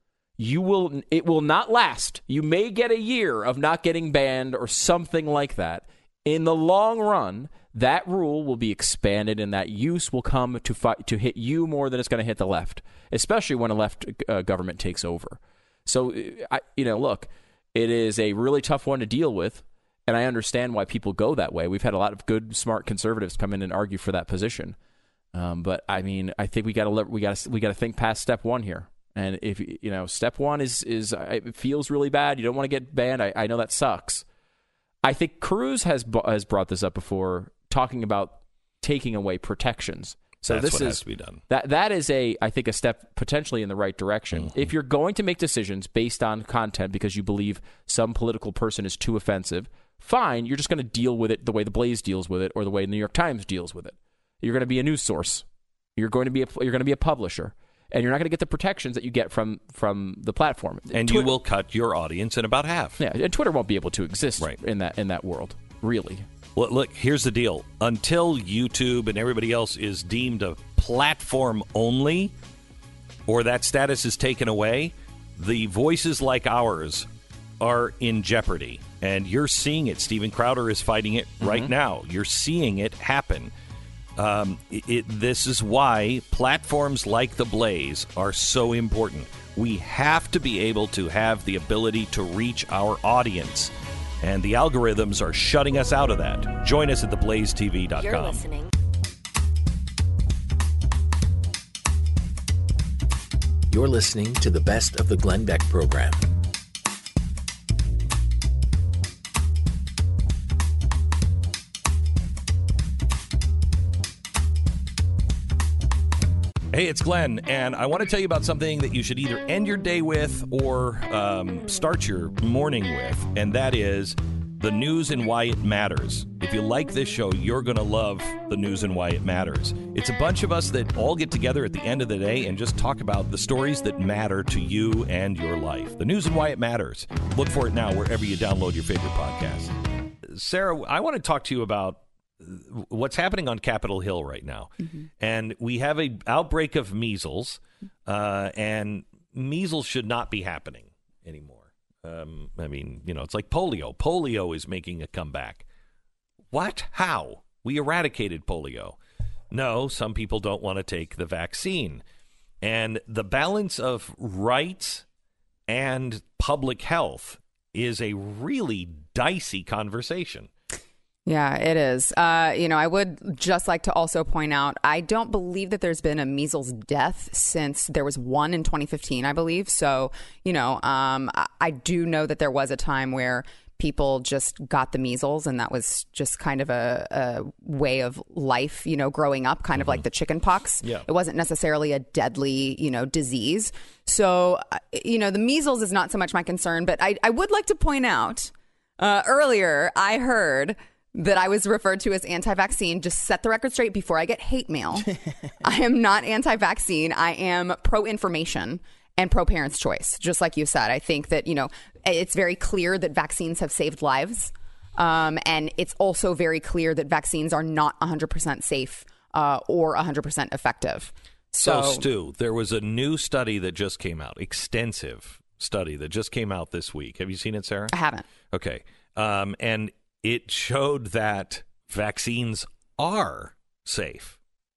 you will it will not last. You may get a year of not getting banned or something like that. In the long run, that rule will be expanded, and that use will come to fight, to hit you more than it's going to hit the left, especially when a left uh, government takes over. So, I, you know, look, it is a really tough one to deal with, and I understand why people go that way. We've had a lot of good, smart conservatives come in and argue for that position. Um, but I mean, I think we got to we got to we got to think past step one here. And if you know, step one is is it feels really bad. You don't want to get banned. I, I know that sucks. I think Cruz has has brought this up before, talking about taking away protections. So That's this what is has to be done. That that is a I think a step potentially in the right direction. Mm-hmm. If you're going to make decisions based on content because you believe some political person is too offensive, fine. You're just going to deal with it the way the Blaze deals with it, or the way the New York Times deals with it. You're going to be a news source. You're going to be a, you're going to be a publisher. And you're not going to get the protections that you get from, from the platform. And Twitter, you will cut your audience in about half. Yeah, and Twitter won't be able to exist right. in that in that world, really. Well, look, here's the deal. Until YouTube and everybody else is deemed a platform only, or that status is taken away, the voices like ours are in jeopardy. And you're seeing it. Steven Crowder is fighting it right mm-hmm. now. You're seeing it happen. Um, it, it, this is why platforms like The Blaze are so important. We have to be able to have the ability to reach our audience, and the algorithms are shutting us out of that. Join us at the blaze t v dot com. You're listening. You're listening to the best of the Glenn Beck program. Hey, it's Glenn, and I want to tell you about something that you should either end your day with or um, start your morning with, and that is the news and why it matters. If you like this show, you're going to love the news and why it matters. It's a bunch of us that all get together at the end of the day and just talk about the stories that matter to you and your life. The news and why it matters. Look for it now wherever you download your favorite podcast. Sarah, I want to talk to you about what's happening on Capitol Hill right now. Mm-hmm. And we have a outbreak of measles, uh, and measles should not be happening anymore. Um, I mean, you know, it's like polio. Polio is making a comeback. What? How? We eradicated polio. No, some people don't want to take the vaccine. And the balance of rights and public health is a really dicey conversation. Yeah, it is. Uh, you know, I would just like to also point out, I don't believe that there's been a measles death since there was one in twenty fifteen, I believe. So, you know, um, I, I do know that there was a time where people just got the measles, and that was just kind of a, a way of life, you know, growing up, kind mm-hmm. of like the chicken pox. Yeah. It wasn't necessarily a deadly, you know, disease. So, you know, the measles is not so much my concern, but I, I would like to point out, uh, earlier I heard that I was referred to as anti-vaccine. Just set the record straight before I get hate mail. I am not anti-vaccine. I am pro-information and pro-parents' choice, just like you said. I think that, you know, it's very clear that vaccines have saved lives. Um, and it's also very clear that vaccines are not one hundred percent safe uh, or one hundred percent effective. So, So, Stu, there was a new study that just came out, extensive study that just came out this week. Have you seen it, Sarah? I haven't. Okay. Um, and it showed that vaccines are safe.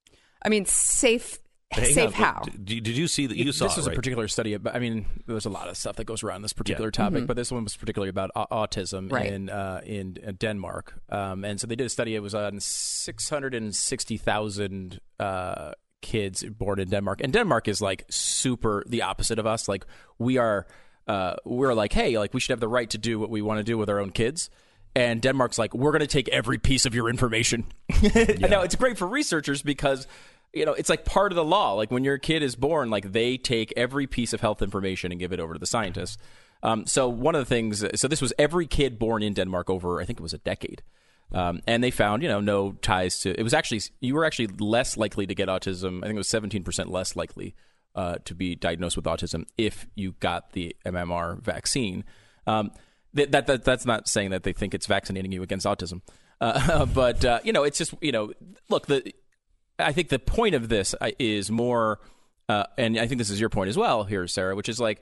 I mean, safe. Hang safe on. how? Did, did you see that you this saw This was it, right? a particular study. About, I mean, there's a lot of stuff that goes around this particular yeah. topic, Mm-hmm. but this one was particularly about au- autism Right. in uh, in uh, Denmark. Um, and so they did a study. It was on six hundred sixty thousand uh, kids born in Denmark. And Denmark is like super the opposite of us. Like we are, uh, we're like, hey, like we should have the right to do what we want to do with our own kids. And Denmark's like, we're going to take every piece of your information. yeah. Now, it's great for researchers because, you know, it's like part of the law. Like when your kid is born, like they take every piece of health information and give it over to the scientists. Um, so one of the things, so this was every kid born in Denmark over, I think it was a decade. Um, and they found, you know, no ties to, it was actually, you were actually less likely to get autism. I think it was seventeen percent less likely uh, to be diagnosed with autism if you got the M M R vaccine. Um That, that, that that's not saying that they think it's vaccinating you against autism, uh, but uh, you know, it's just, you know, look, the I think the point of this is more, uh, and I think this is your point as well here, Sarah, which is like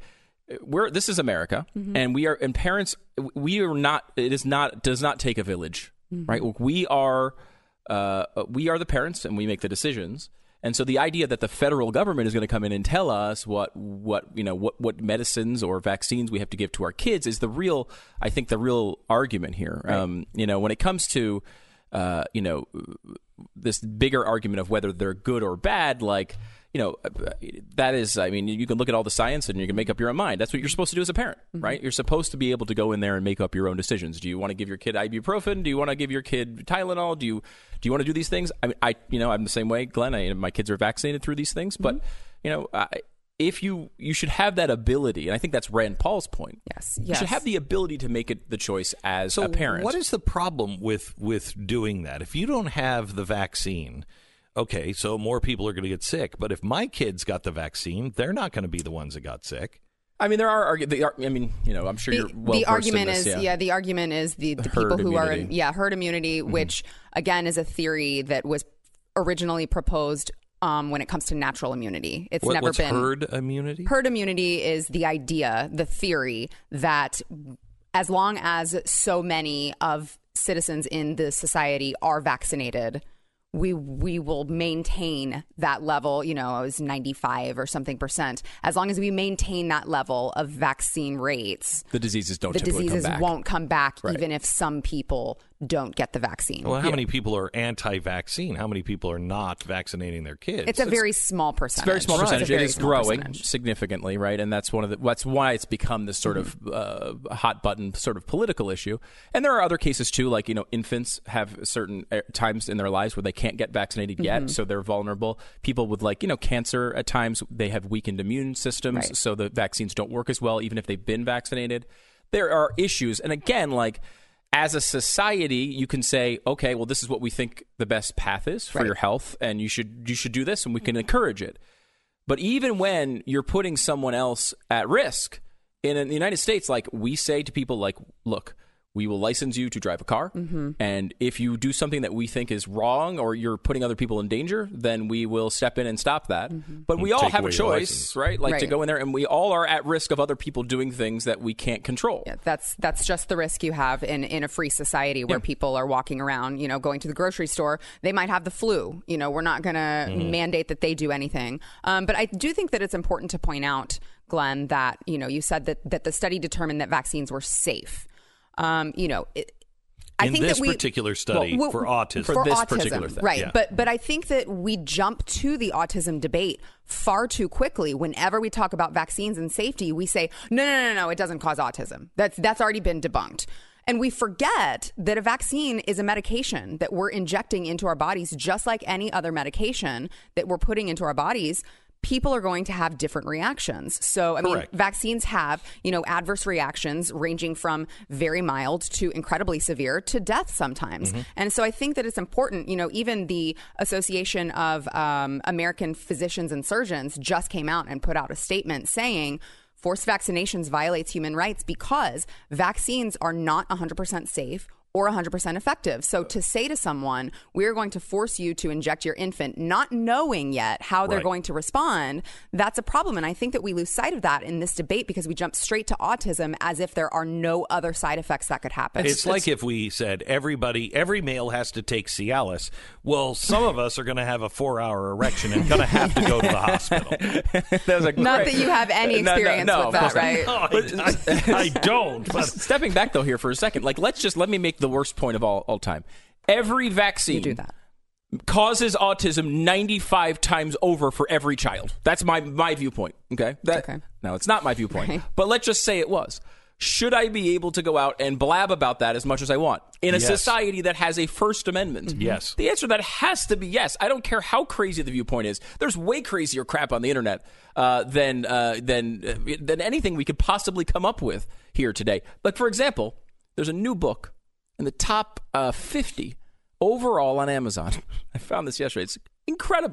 we're this is America, mm-hmm. and we are and parents. We are not. It is not. Does not take a village, mm-hmm. right? We are. Uh, we are the parents, and we make the decisions. And so the idea that the federal government is going to come in and tell us what, what you know, what, what medicines or vaccines we have to give to our kids is the real, I think, the real argument here. Right. Um, you know, when it comes to, uh, you know, this bigger argument of whether they're good or bad, like, you know, that is, I mean, you can look at all the science and you can make up your own mind. That's what you're supposed to do as a parent, mm-hmm. right? You're supposed to be able to go in there and make up your own decisions. Do you want to give your kid ibuprofen? Do you want to give your kid Tylenol? Do you do you want to do these things? I mean, I, you know, I'm the same way, Glenn. I, my kids are vaccinated through these things, but, mm-hmm. you know, I, if you, you should have that ability, and I think that's Rand Paul's point. Yes, yes. You should have the ability to make it the choice as so a parent. What is the problem with with doing that? If you don't have the vaccine, okay, so more people are going to get sick. But if my kids got the vaccine, they're not going to be the ones that got sick. I mean, there are. The, I mean, you know, I'm sure the, you're well the argument in this, is, yeah. yeah, the argument is the, the, the people who immunity. are, yeah, herd immunity, mm-hmm. which again is a theory that was originally proposed um, when it comes to natural immunity. It's what, never what's been herd immunity. Herd immunity is the idea, the theory that as long as so many of citizens in the society are vaccinated, we we will maintain that level. You know, it was ninety-five or something percent. As long as we maintain that level of vaccine rates, the diseases don't the typically diseases come back. won't come back, right. even if some people don't get the vaccine. Well, how yeah. many people are anti-vaccine? How many people are not vaccinating their kids? It's a very small percentage. It's a very small percentage. Right. It is growing percentage. significantly, right? And that's one of the. That's why it's become this sort mm-hmm. of uh, hot button sort of political issue. And there are other cases too, like you know, infants have certain times in their lives where they can't get vaccinated yet, mm-hmm. so they're vulnerable. People with like you know cancer at times they have weakened immune systems, right. so the vaccines don't work as well, even if they've been vaccinated. There are issues, and again, like. As a society, you can say, okay, well, this is what we think the best path is for right. your health, and you should you should do this, and we can encourage it. But even when you're putting someone else at risk, in, in the United States, like we say to people, like, look, we will license you to drive a car, mm-hmm. and if you do something that we think is wrong or you're putting other people in danger, then we will step in and stop that. Mm-hmm. But we and all have a choice, right? Like right. to go in there, and we all are at risk of other people doing things that we can't control. Yeah, that's that's just the risk you have in, in a free society where yeah. people are walking around, you know, going to the grocery store. They might have the flu. You know, we're not going to mm-hmm. mandate that they do anything. Um, but I do think that it's important to point out, Glenn, that, you know, you said that, that the study determined that vaccines were safe. Um, you know, it, I in think this that we, particular study well, for autism, for, for this autism, particular thing, right? Yeah. But but I think that we jump to the autism debate far too quickly. Whenever we talk about vaccines and safety, we say no, no, no, no, it doesn't cause autism. That's that's already been debunked. And we forget that a vaccine is a medication that we're injecting into our bodies, just like any other medication that we're putting into our bodies. People are going to have different reactions. So, I mean, Correct. vaccines have, you know, adverse reactions ranging from very mild to incredibly severe to death sometimes. Mm-hmm. And so I think that it's important, you know, even the Association of um, American Physicians and Surgeons just came out and put out a statement saying forced vaccinations violates human rights because vaccines are not one hundred percent safe or one hundred percent effective. So to say to someone, we're going to force you to inject your infant, not knowing yet how they're Right. going to respond, that's a problem. And I think that we lose sight of that in this debate because we jump straight to autism as if there are no other side effects that could happen. It's, it's like if we said everybody, every male has to take Cialis. Well, some of us are going to have a four-hour erection and going to have to go to the hospital. that was a Not great, that you have any experience no, no, no, with that, right? No, I, I, I don't. But Stepping back, though, here for a second, like, let's just, let me make the worst point of all, all time. Every vaccine You do that. causes autism ninety-five times over for every child. That's my, my viewpoint, okay? That, Okay. Now, it's not my viewpoint, Right. but let's just say it was. Should I be able to go out and blab about that as much as I want in a Yes. society that has a First Amendment? Yes. The answer to that has to be yes. I don't care how crazy the viewpoint is. There's way crazier crap on the internet uh, than uh, than uh, than anything we could possibly come up with here today. Like, for example, there's a new book in the top uh, fifty overall on Amazon. I found this yesterday. It's incredible.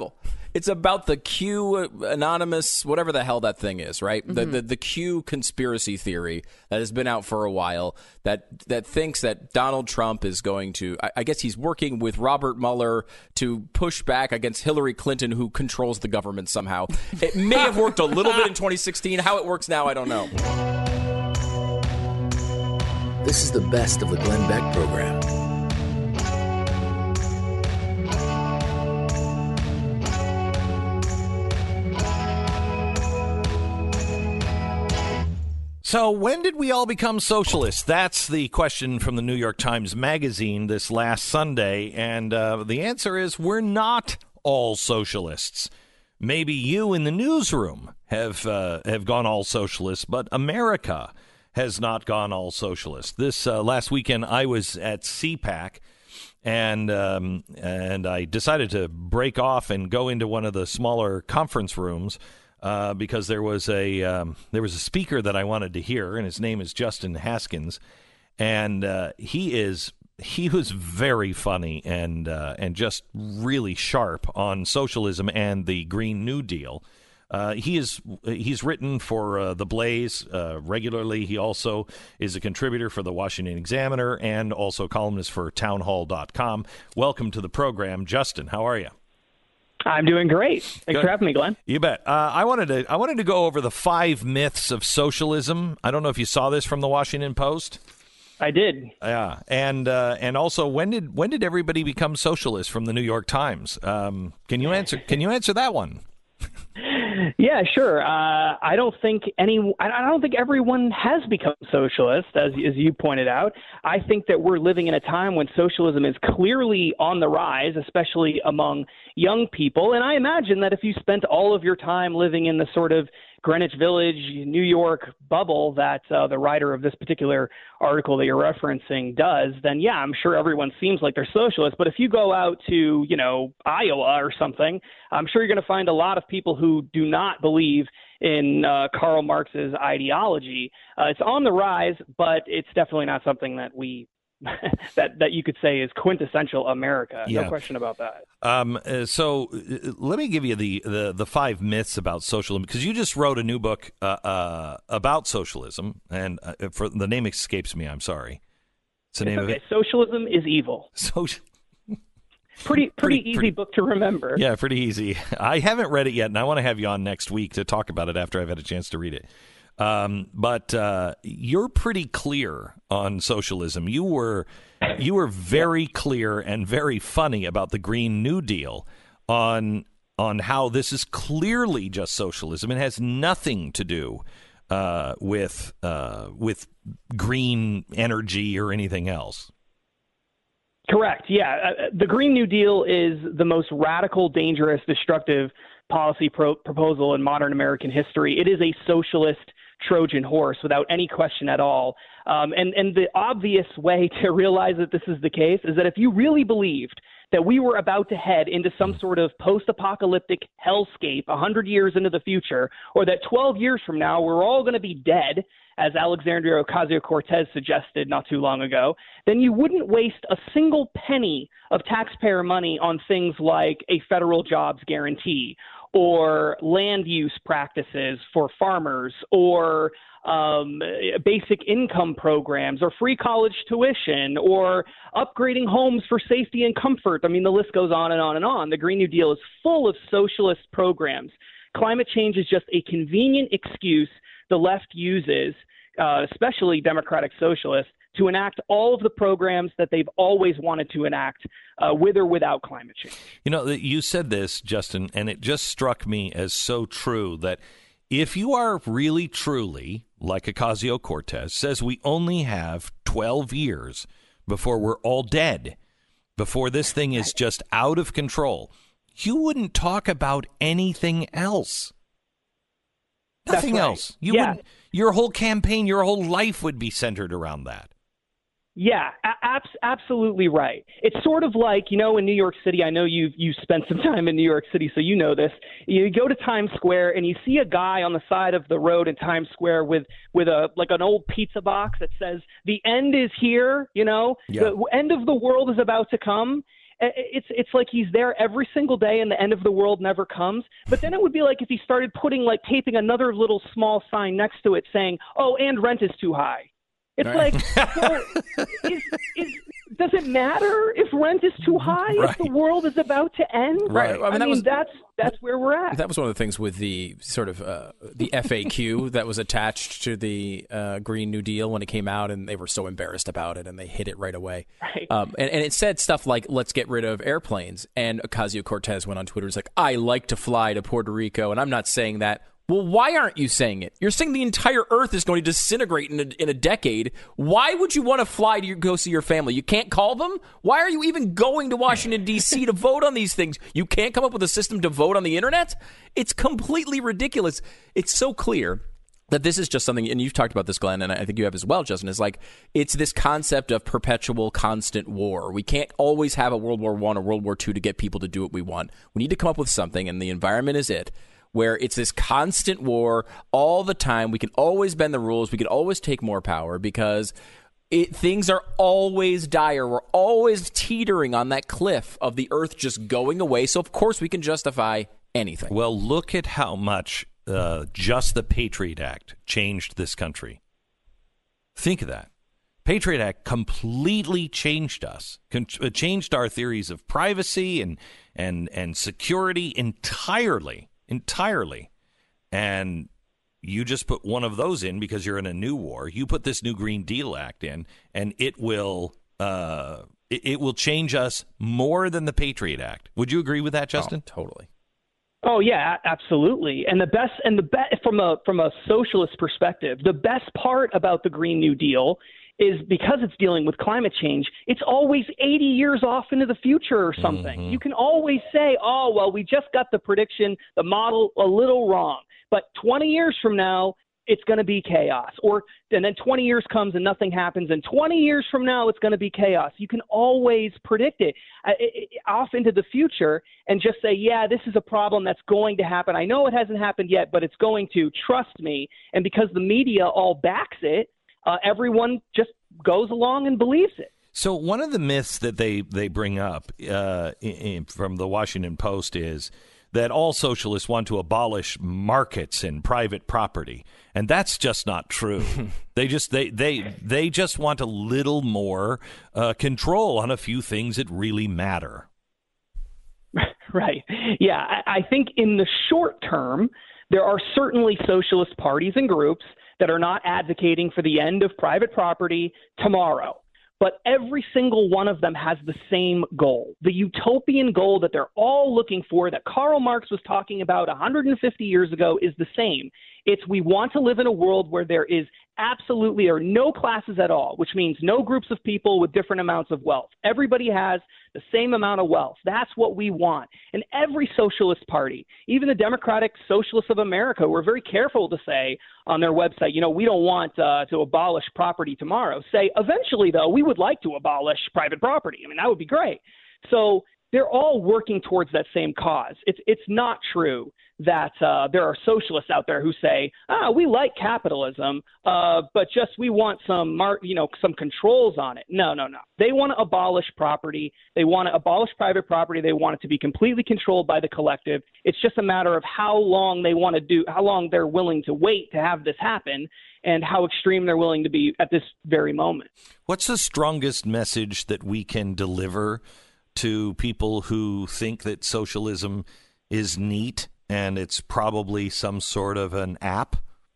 it's about the Q anonymous, whatever the hell that thing is, right? Mm-hmm. The, the the Q conspiracy theory that has been out for a while that that thinks that Donald Trump is going to, I, I guess he's working with Robert Mueller to push back against Hillary Clinton, who controls the government somehow. It may have worked a little bit in twenty sixteen. How it works now, I don't know. This is the best of the Glenn Beck program. So when did we all become socialists? That's the question from the New York Times Magazine this last Sunday. And uh, the answer is we're not all socialists. Maybe you in the newsroom have uh, have gone all socialist, but America has not gone all socialist. This uh, last weekend, I was at C PAC, and um, and I decided to break off and go into one of the smaller conference rooms uh, because there was a um, there was a speaker that I wanted to hear, and his name is Justin Haskins, and uh, he is he was very funny and uh, and just really sharp on socialism and the Green New Deal. Uh, he is he's written for uh, The Blaze uh, regularly. He also is a contributor for the Washington Examiner and also columnist for townhall dot com. Welcome to the program, Justin. How are you? I'm doing great. Thanks Good. for having me, Glenn. You bet. Uh, I wanted to I wanted to go over the five myths of socialism. I don't know if you saw this from the Washington Post. I did. Yeah, and uh, and also when did when did everybody become socialist from the New York Times? Um, can you answer Can you answer that one? Yeah, sure. Uh, I don't think any. I don't think everyone has become socialist, as as you pointed out. I think that we're living in a time when socialism is clearly on the rise, especially among young people. And I imagine that if you spent all of your time living in the sort of Greenwich Village, New York bubble that uh, the writer of this particular article that you're referencing does, then yeah, I'm sure everyone seems like they're socialists. But if you go out to, you know, Iowa or something, I'm sure you're going to find a lot of people who do not believe in uh, Karl Marx's ideology. Uh, it's on the rise, but it's definitely not something that we that that you could say is quintessential America. Yeah. No question about that. Um, uh, so uh, let me give you the, the, the five myths about socialism, because you just wrote a new book uh, uh, about socialism, and uh, for the name escapes me. I'm sorry. It's the It's name okay. of it. Socialism is evil. Social. Pretty, pretty, Pretty- easy pretty- book to remember. Yeah, pretty easy. I haven't read it yet, and I want to have you on next week to talk about it after I've had a chance to read it. Um, but uh, you're pretty clear on socialism. You were you were very clear and very funny about the Green New Deal on on how this is clearly just socialism. It has nothing to do uh, with uh, with green energy or anything else. Correct. Yeah. Uh, the Green New Deal is the most radical, dangerous, destructive policy pro- proposal in modern American history. It is a socialist Trojan horse without any question at all. Um, and, and the obvious way to realize that this is the case is that if you really believed that we were about to head into some sort of post-apocalyptic hellscape one hundred years into the future, or that twelve years from now we're all going to be dead, as Alexandria Ocasio-Cortez suggested not too long ago, then you wouldn't waste a single penny of taxpayer money on things like a federal jobs guarantee or land use practices for farmers or um, basic income programs or free college tuition or upgrading homes for safety and comfort. I mean, the list goes on and on and on. The Green New Deal is full of socialist programs. Climate change is just a convenient excuse the left uses, uh, especially Democratic Socialists, to enact all of the programs that they've always wanted to enact, uh, with or without climate change. You know, you said this, Justin, and it just struck me as so true that if you are really, truly, like Ocasio-Cortez says, we only have twelve years before we're all dead, before this thing is just out of control, you wouldn't talk about anything else. Nothing right. else. You Yeah. would, your whole campaign, your whole life would be centered around that. Yeah, a- abs- absolutely right. It's sort of like, you know, in New York City, I know you've, you've spent some time in New York City, so you know this. You go to Times Square and you see a guy on the side of the road in Times Square with, with a like an old pizza box that says, the end is here, you know, Yeah. the end of the world is about to come. It's it's like he's there every single day and the end of the world never comes. But then it would be like if he started putting, like taping another little small sign next to it saying, oh, and rent is too high. It's Right. like, well, is, is, does it matter if rent is too high? Right. If the world is about to end? Right. I mean, I that mean, was- that's that's where we're at. That was one of the things with the sort of uh, the F A Q that was attached to the uh, Green New Deal when it came out, and they were so embarrassed about it, and they hid it right away. Right. Um, and, and it said stuff like, let's get rid of airplanes. And Ocasio-Cortez went on Twitter, was like, I like to fly to Puerto Rico, and I'm not saying that. Well, why aren't you saying it? You're saying the entire Earth is going to disintegrate in a, in a decade. Why would you want to fly to your, go see your family? You can't call them? Why are you even going to Washington, D C to vote on these things? You can't come up with a system to vote on the internet? It's completely ridiculous. It's so clear that this is just something, and you've talked about this, Glenn, and I think you have as well, Justin, is like, it's this concept of perpetual constant war. We can't always have a World War One or World War Two to get people to do what we want. We need to come up with something, and the environment is it, where it's this constant war all the time. We can always bend the rules. We can always take more power because it, things are always dire. We're always teetering on that cliff of the Earth just going away. So, of course, we can justify anything. Well, look at how much uh, just the Patriot Act changed this country. Think of that. Patriot Act completely changed us, con- changed our theories of privacy and and and security entirely. Entirely. And you just put one of those in because you're in a new war. You put this new Green Deal Act in, and it will uh, it, it will change us more than the Patriot Act. Would you agree with that, Justin? Oh, totally. Oh yeah, a- absolutely. And the best, and the best from a from a socialist perspective, the best part about the Green New Deal is because it's dealing with climate change, it's always eighty years off into the future or something. Mm-hmm. You can always say, oh, well, we just got the prediction, the model a little wrong. But twenty years from now, it's going to be chaos. Or and then twenty years comes and nothing happens. And twenty years from now, it's going to be chaos. You can always predict it, uh, it, it off into the future and just say, yeah, this is a problem that's going to happen. I know it hasn't happened yet, but it's going to. Trust me. And because the media all backs it, Uh, everyone just goes along and believes it. So one of the myths that they, they bring up uh, in, in, from the Washington Post is that all socialists want to abolish markets and private property, and that's just not true. they just they they they just want a little more uh, control on a few things that really matter. Right. Yeah, I, I think in the short term, there are certainly socialist parties and groups that are not advocating for the end of private property tomorrow. But every single one of them has the same goal. The utopian goal that they're all looking for, that Karl Marx was talking about one hundred fifty years ago, is the same. It's we want to live in a world where there is absolutely or no classes at all, which means no groups of people with different amounts of wealth. Everybody has the same amount of wealth. That's what we want. And every socialist party, even the Democratic Socialists of America, were very careful to say on their website, you know, we don't want uh, to abolish property tomorrow. Say, eventually, though, we would like to abolish private property. I mean, that would be great. So they're all working towards that same cause. It's it's not true that uh, there are socialists out there who say, ah, we like capitalism, uh, but just we want some, mar- you know, some controls on it. No, no, no. They want to abolish property. They want to abolish private property. They want it to be completely controlled by the collective. It's just a matter of how long they want to do, how long they're willing to wait to have this happen, and how extreme they're willing to be at this very moment. What's the strongest message that we can deliver to people who think that socialism is neat and it's probably some sort of an app?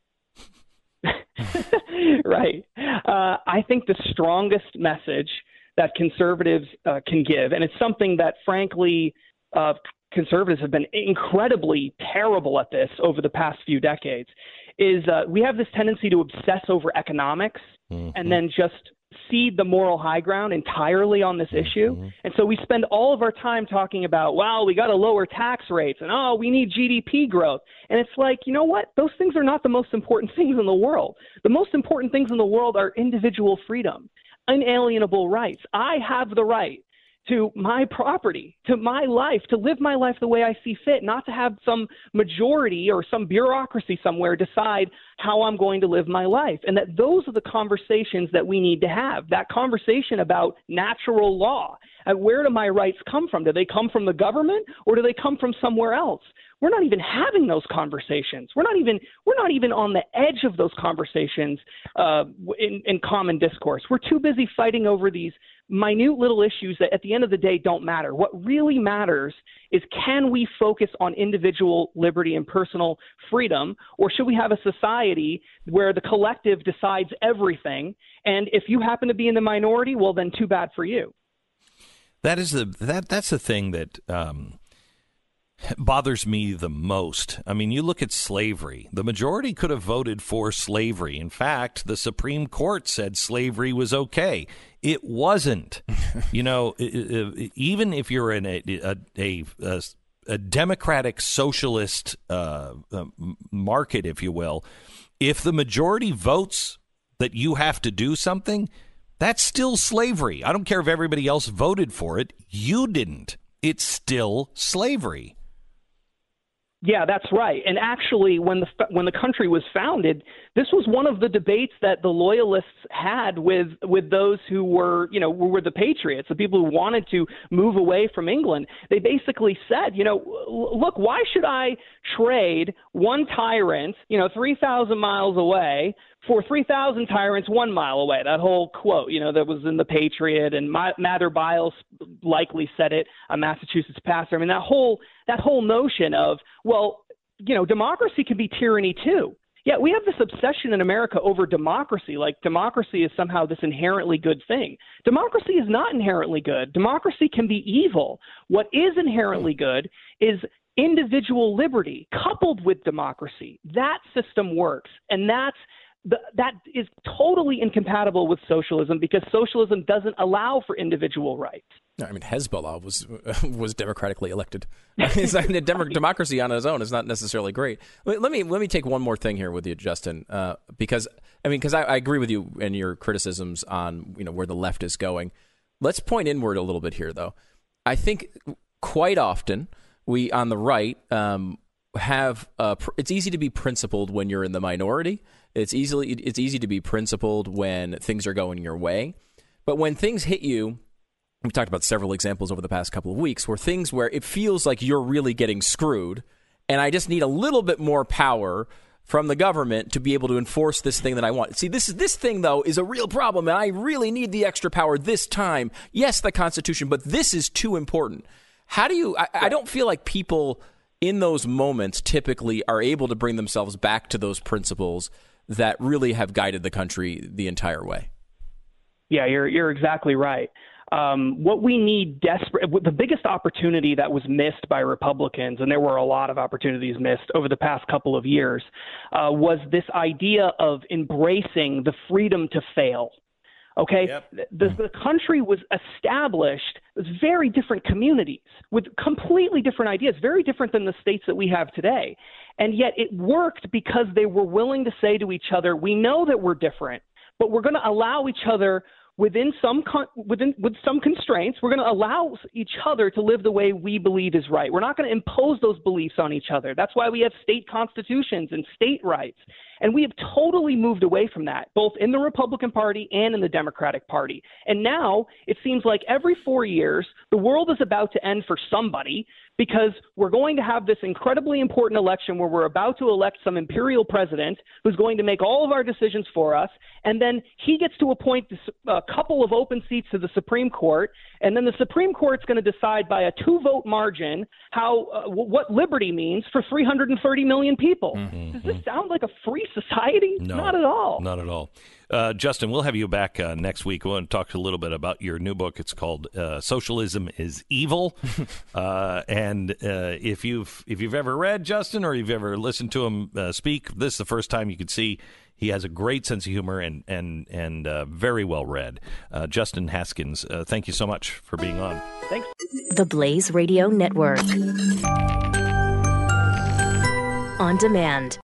Right. Uh, I think the strongest message that conservatives uh, can give, and it's something that, frankly, uh, conservatives have been incredibly terrible at this over the past few decades, is uh, we have this tendency to obsess over economics mm-hmm. and then just cede the moral high ground entirely on this issue. Mm-hmm. And so we spend all of our time talking about, wow, we got to lower tax rates and, oh, we need G D P growth. And it's like, you know what? Those things are not the most important things in the world. The most important things in the world are individual freedom, unalienable rights. I have the right to my property, to my life, to live my life the way I see fit, not to have some majority or some bureaucracy somewhere decide how I'm going to live my life. And that those are the conversations that we need to have. That conversation about natural law. And where do my rights come from? Do they come from the government or do they come from somewhere else? We're not even having those conversations. We're not even we're not even on the edge of those conversations uh, in, in common discourse. We're too busy fighting over these minute little issues that at the end of the day don't matter. What really matters is, can we focus on individual liberty and personal freedom, or should we have a society where the collective decides everything? And if you happen to be in the minority, well, then too bad for you. That is the that that's the thing that um, bothers me the most. I mean, you look at slavery. The majority could have voted for slavery. In fact, the Supreme Court said slavery was okay. It wasn't. You know, even if you're in a a, a, a, a democratic socialist uh, market, if you will, if the majority votes that you have to do something, that's still slavery. I don't care if everybody else voted for it. You didn't. It's still slavery. Yeah, that's right. And actually, when the when the country was founded, this was one of the debates that the loyalists had with with those who were, you know, who were the patriots, the people who wanted to move away from England. They basically said, you know, look, why should I trade one tyrant, you know, three thousand miles away for three thousand tyrants one mile away? That whole quote, you know, that was in the Patriot, and Mather Biles likely said it, a Massachusetts pastor. I mean, that whole that whole notion of, well, you know, democracy can be tyranny too. Yeah, we have this obsession in America over democracy, like democracy is somehow this inherently good thing. Democracy is not inherently good. Democracy can be evil. What is inherently good is individual liberty coupled with democracy. That system works, and that's The, that is totally incompatible with socialism, because socialism doesn't allow for individual rights. I mean, Hezbollah was was democratically elected. It's not, dem- democracy on its own is not necessarily great. Let, let me let me take one more thing here with you, Justin, uh, because I mean, because I, I agree with you and your criticisms on, you know, where the left is going. Let's point inward a little bit here, though. I think quite often we on the right um, have uh, pr- it's easy to be principled when you're in the minority. It's easily it's easy to be principled when things are going your way. But when things hit you, we've talked about several examples over the past couple of weeks where things where it feels like you're really getting screwed, and I just need a little bit more power from the government to be able to enforce this thing that I want. See, this is this thing, though, is a real problem, and I really need the extra power this time. Yes, the Constitution, but this is too important. How do you – I don't feel like people in those moments typically are able to bring themselves back to those principles that really have guided the country the entire way. Yeah, you're you're exactly right. Um, what we need desperate, the biggest opportunity that was missed by Republicans, and there were a lot of opportunities missed over the past couple of years, uh, was this idea of embracing the freedom to fail. Okay, yep. the, the country was established as very different communities with completely different ideas, very different than the states that we have today. And yet it worked because they were willing to say to each other, we know that we're different, but we're going to allow each other within some con- within with some constraints. We're going to allow each other to live the way we believe is right. We're not going to impose those beliefs on each other. That's why we have state constitutions and state rights. And we have totally moved away from that, both in the Republican Party and in the Democratic Party. And now it seems like every four years, the world is about to end for somebody, because we're going to have this incredibly important election where we're about to elect some imperial president who's going to make all of our decisions for us. And then he gets to appoint a couple of open seats to the Supreme Court. And then the Supreme Court's going to decide by a two-vote margin how uh, what liberty means for three hundred thirty million people. Mm-hmm. Does this sound like a free society? No, not at all. Not at all. Uh, Justin, we'll have you back uh, next week. We want to talk a little bit about your new book. It's called uh, "Socialism is Evil," uh, and uh, if you've if you've ever read Justin or you've ever listened to him uh, speak, this is the first time you could see he has a great sense of humor and and and uh, very well read. Uh, Justin Haskins, uh, thank you so much for being on. Thanks. The Blaze Radio Network. On demand.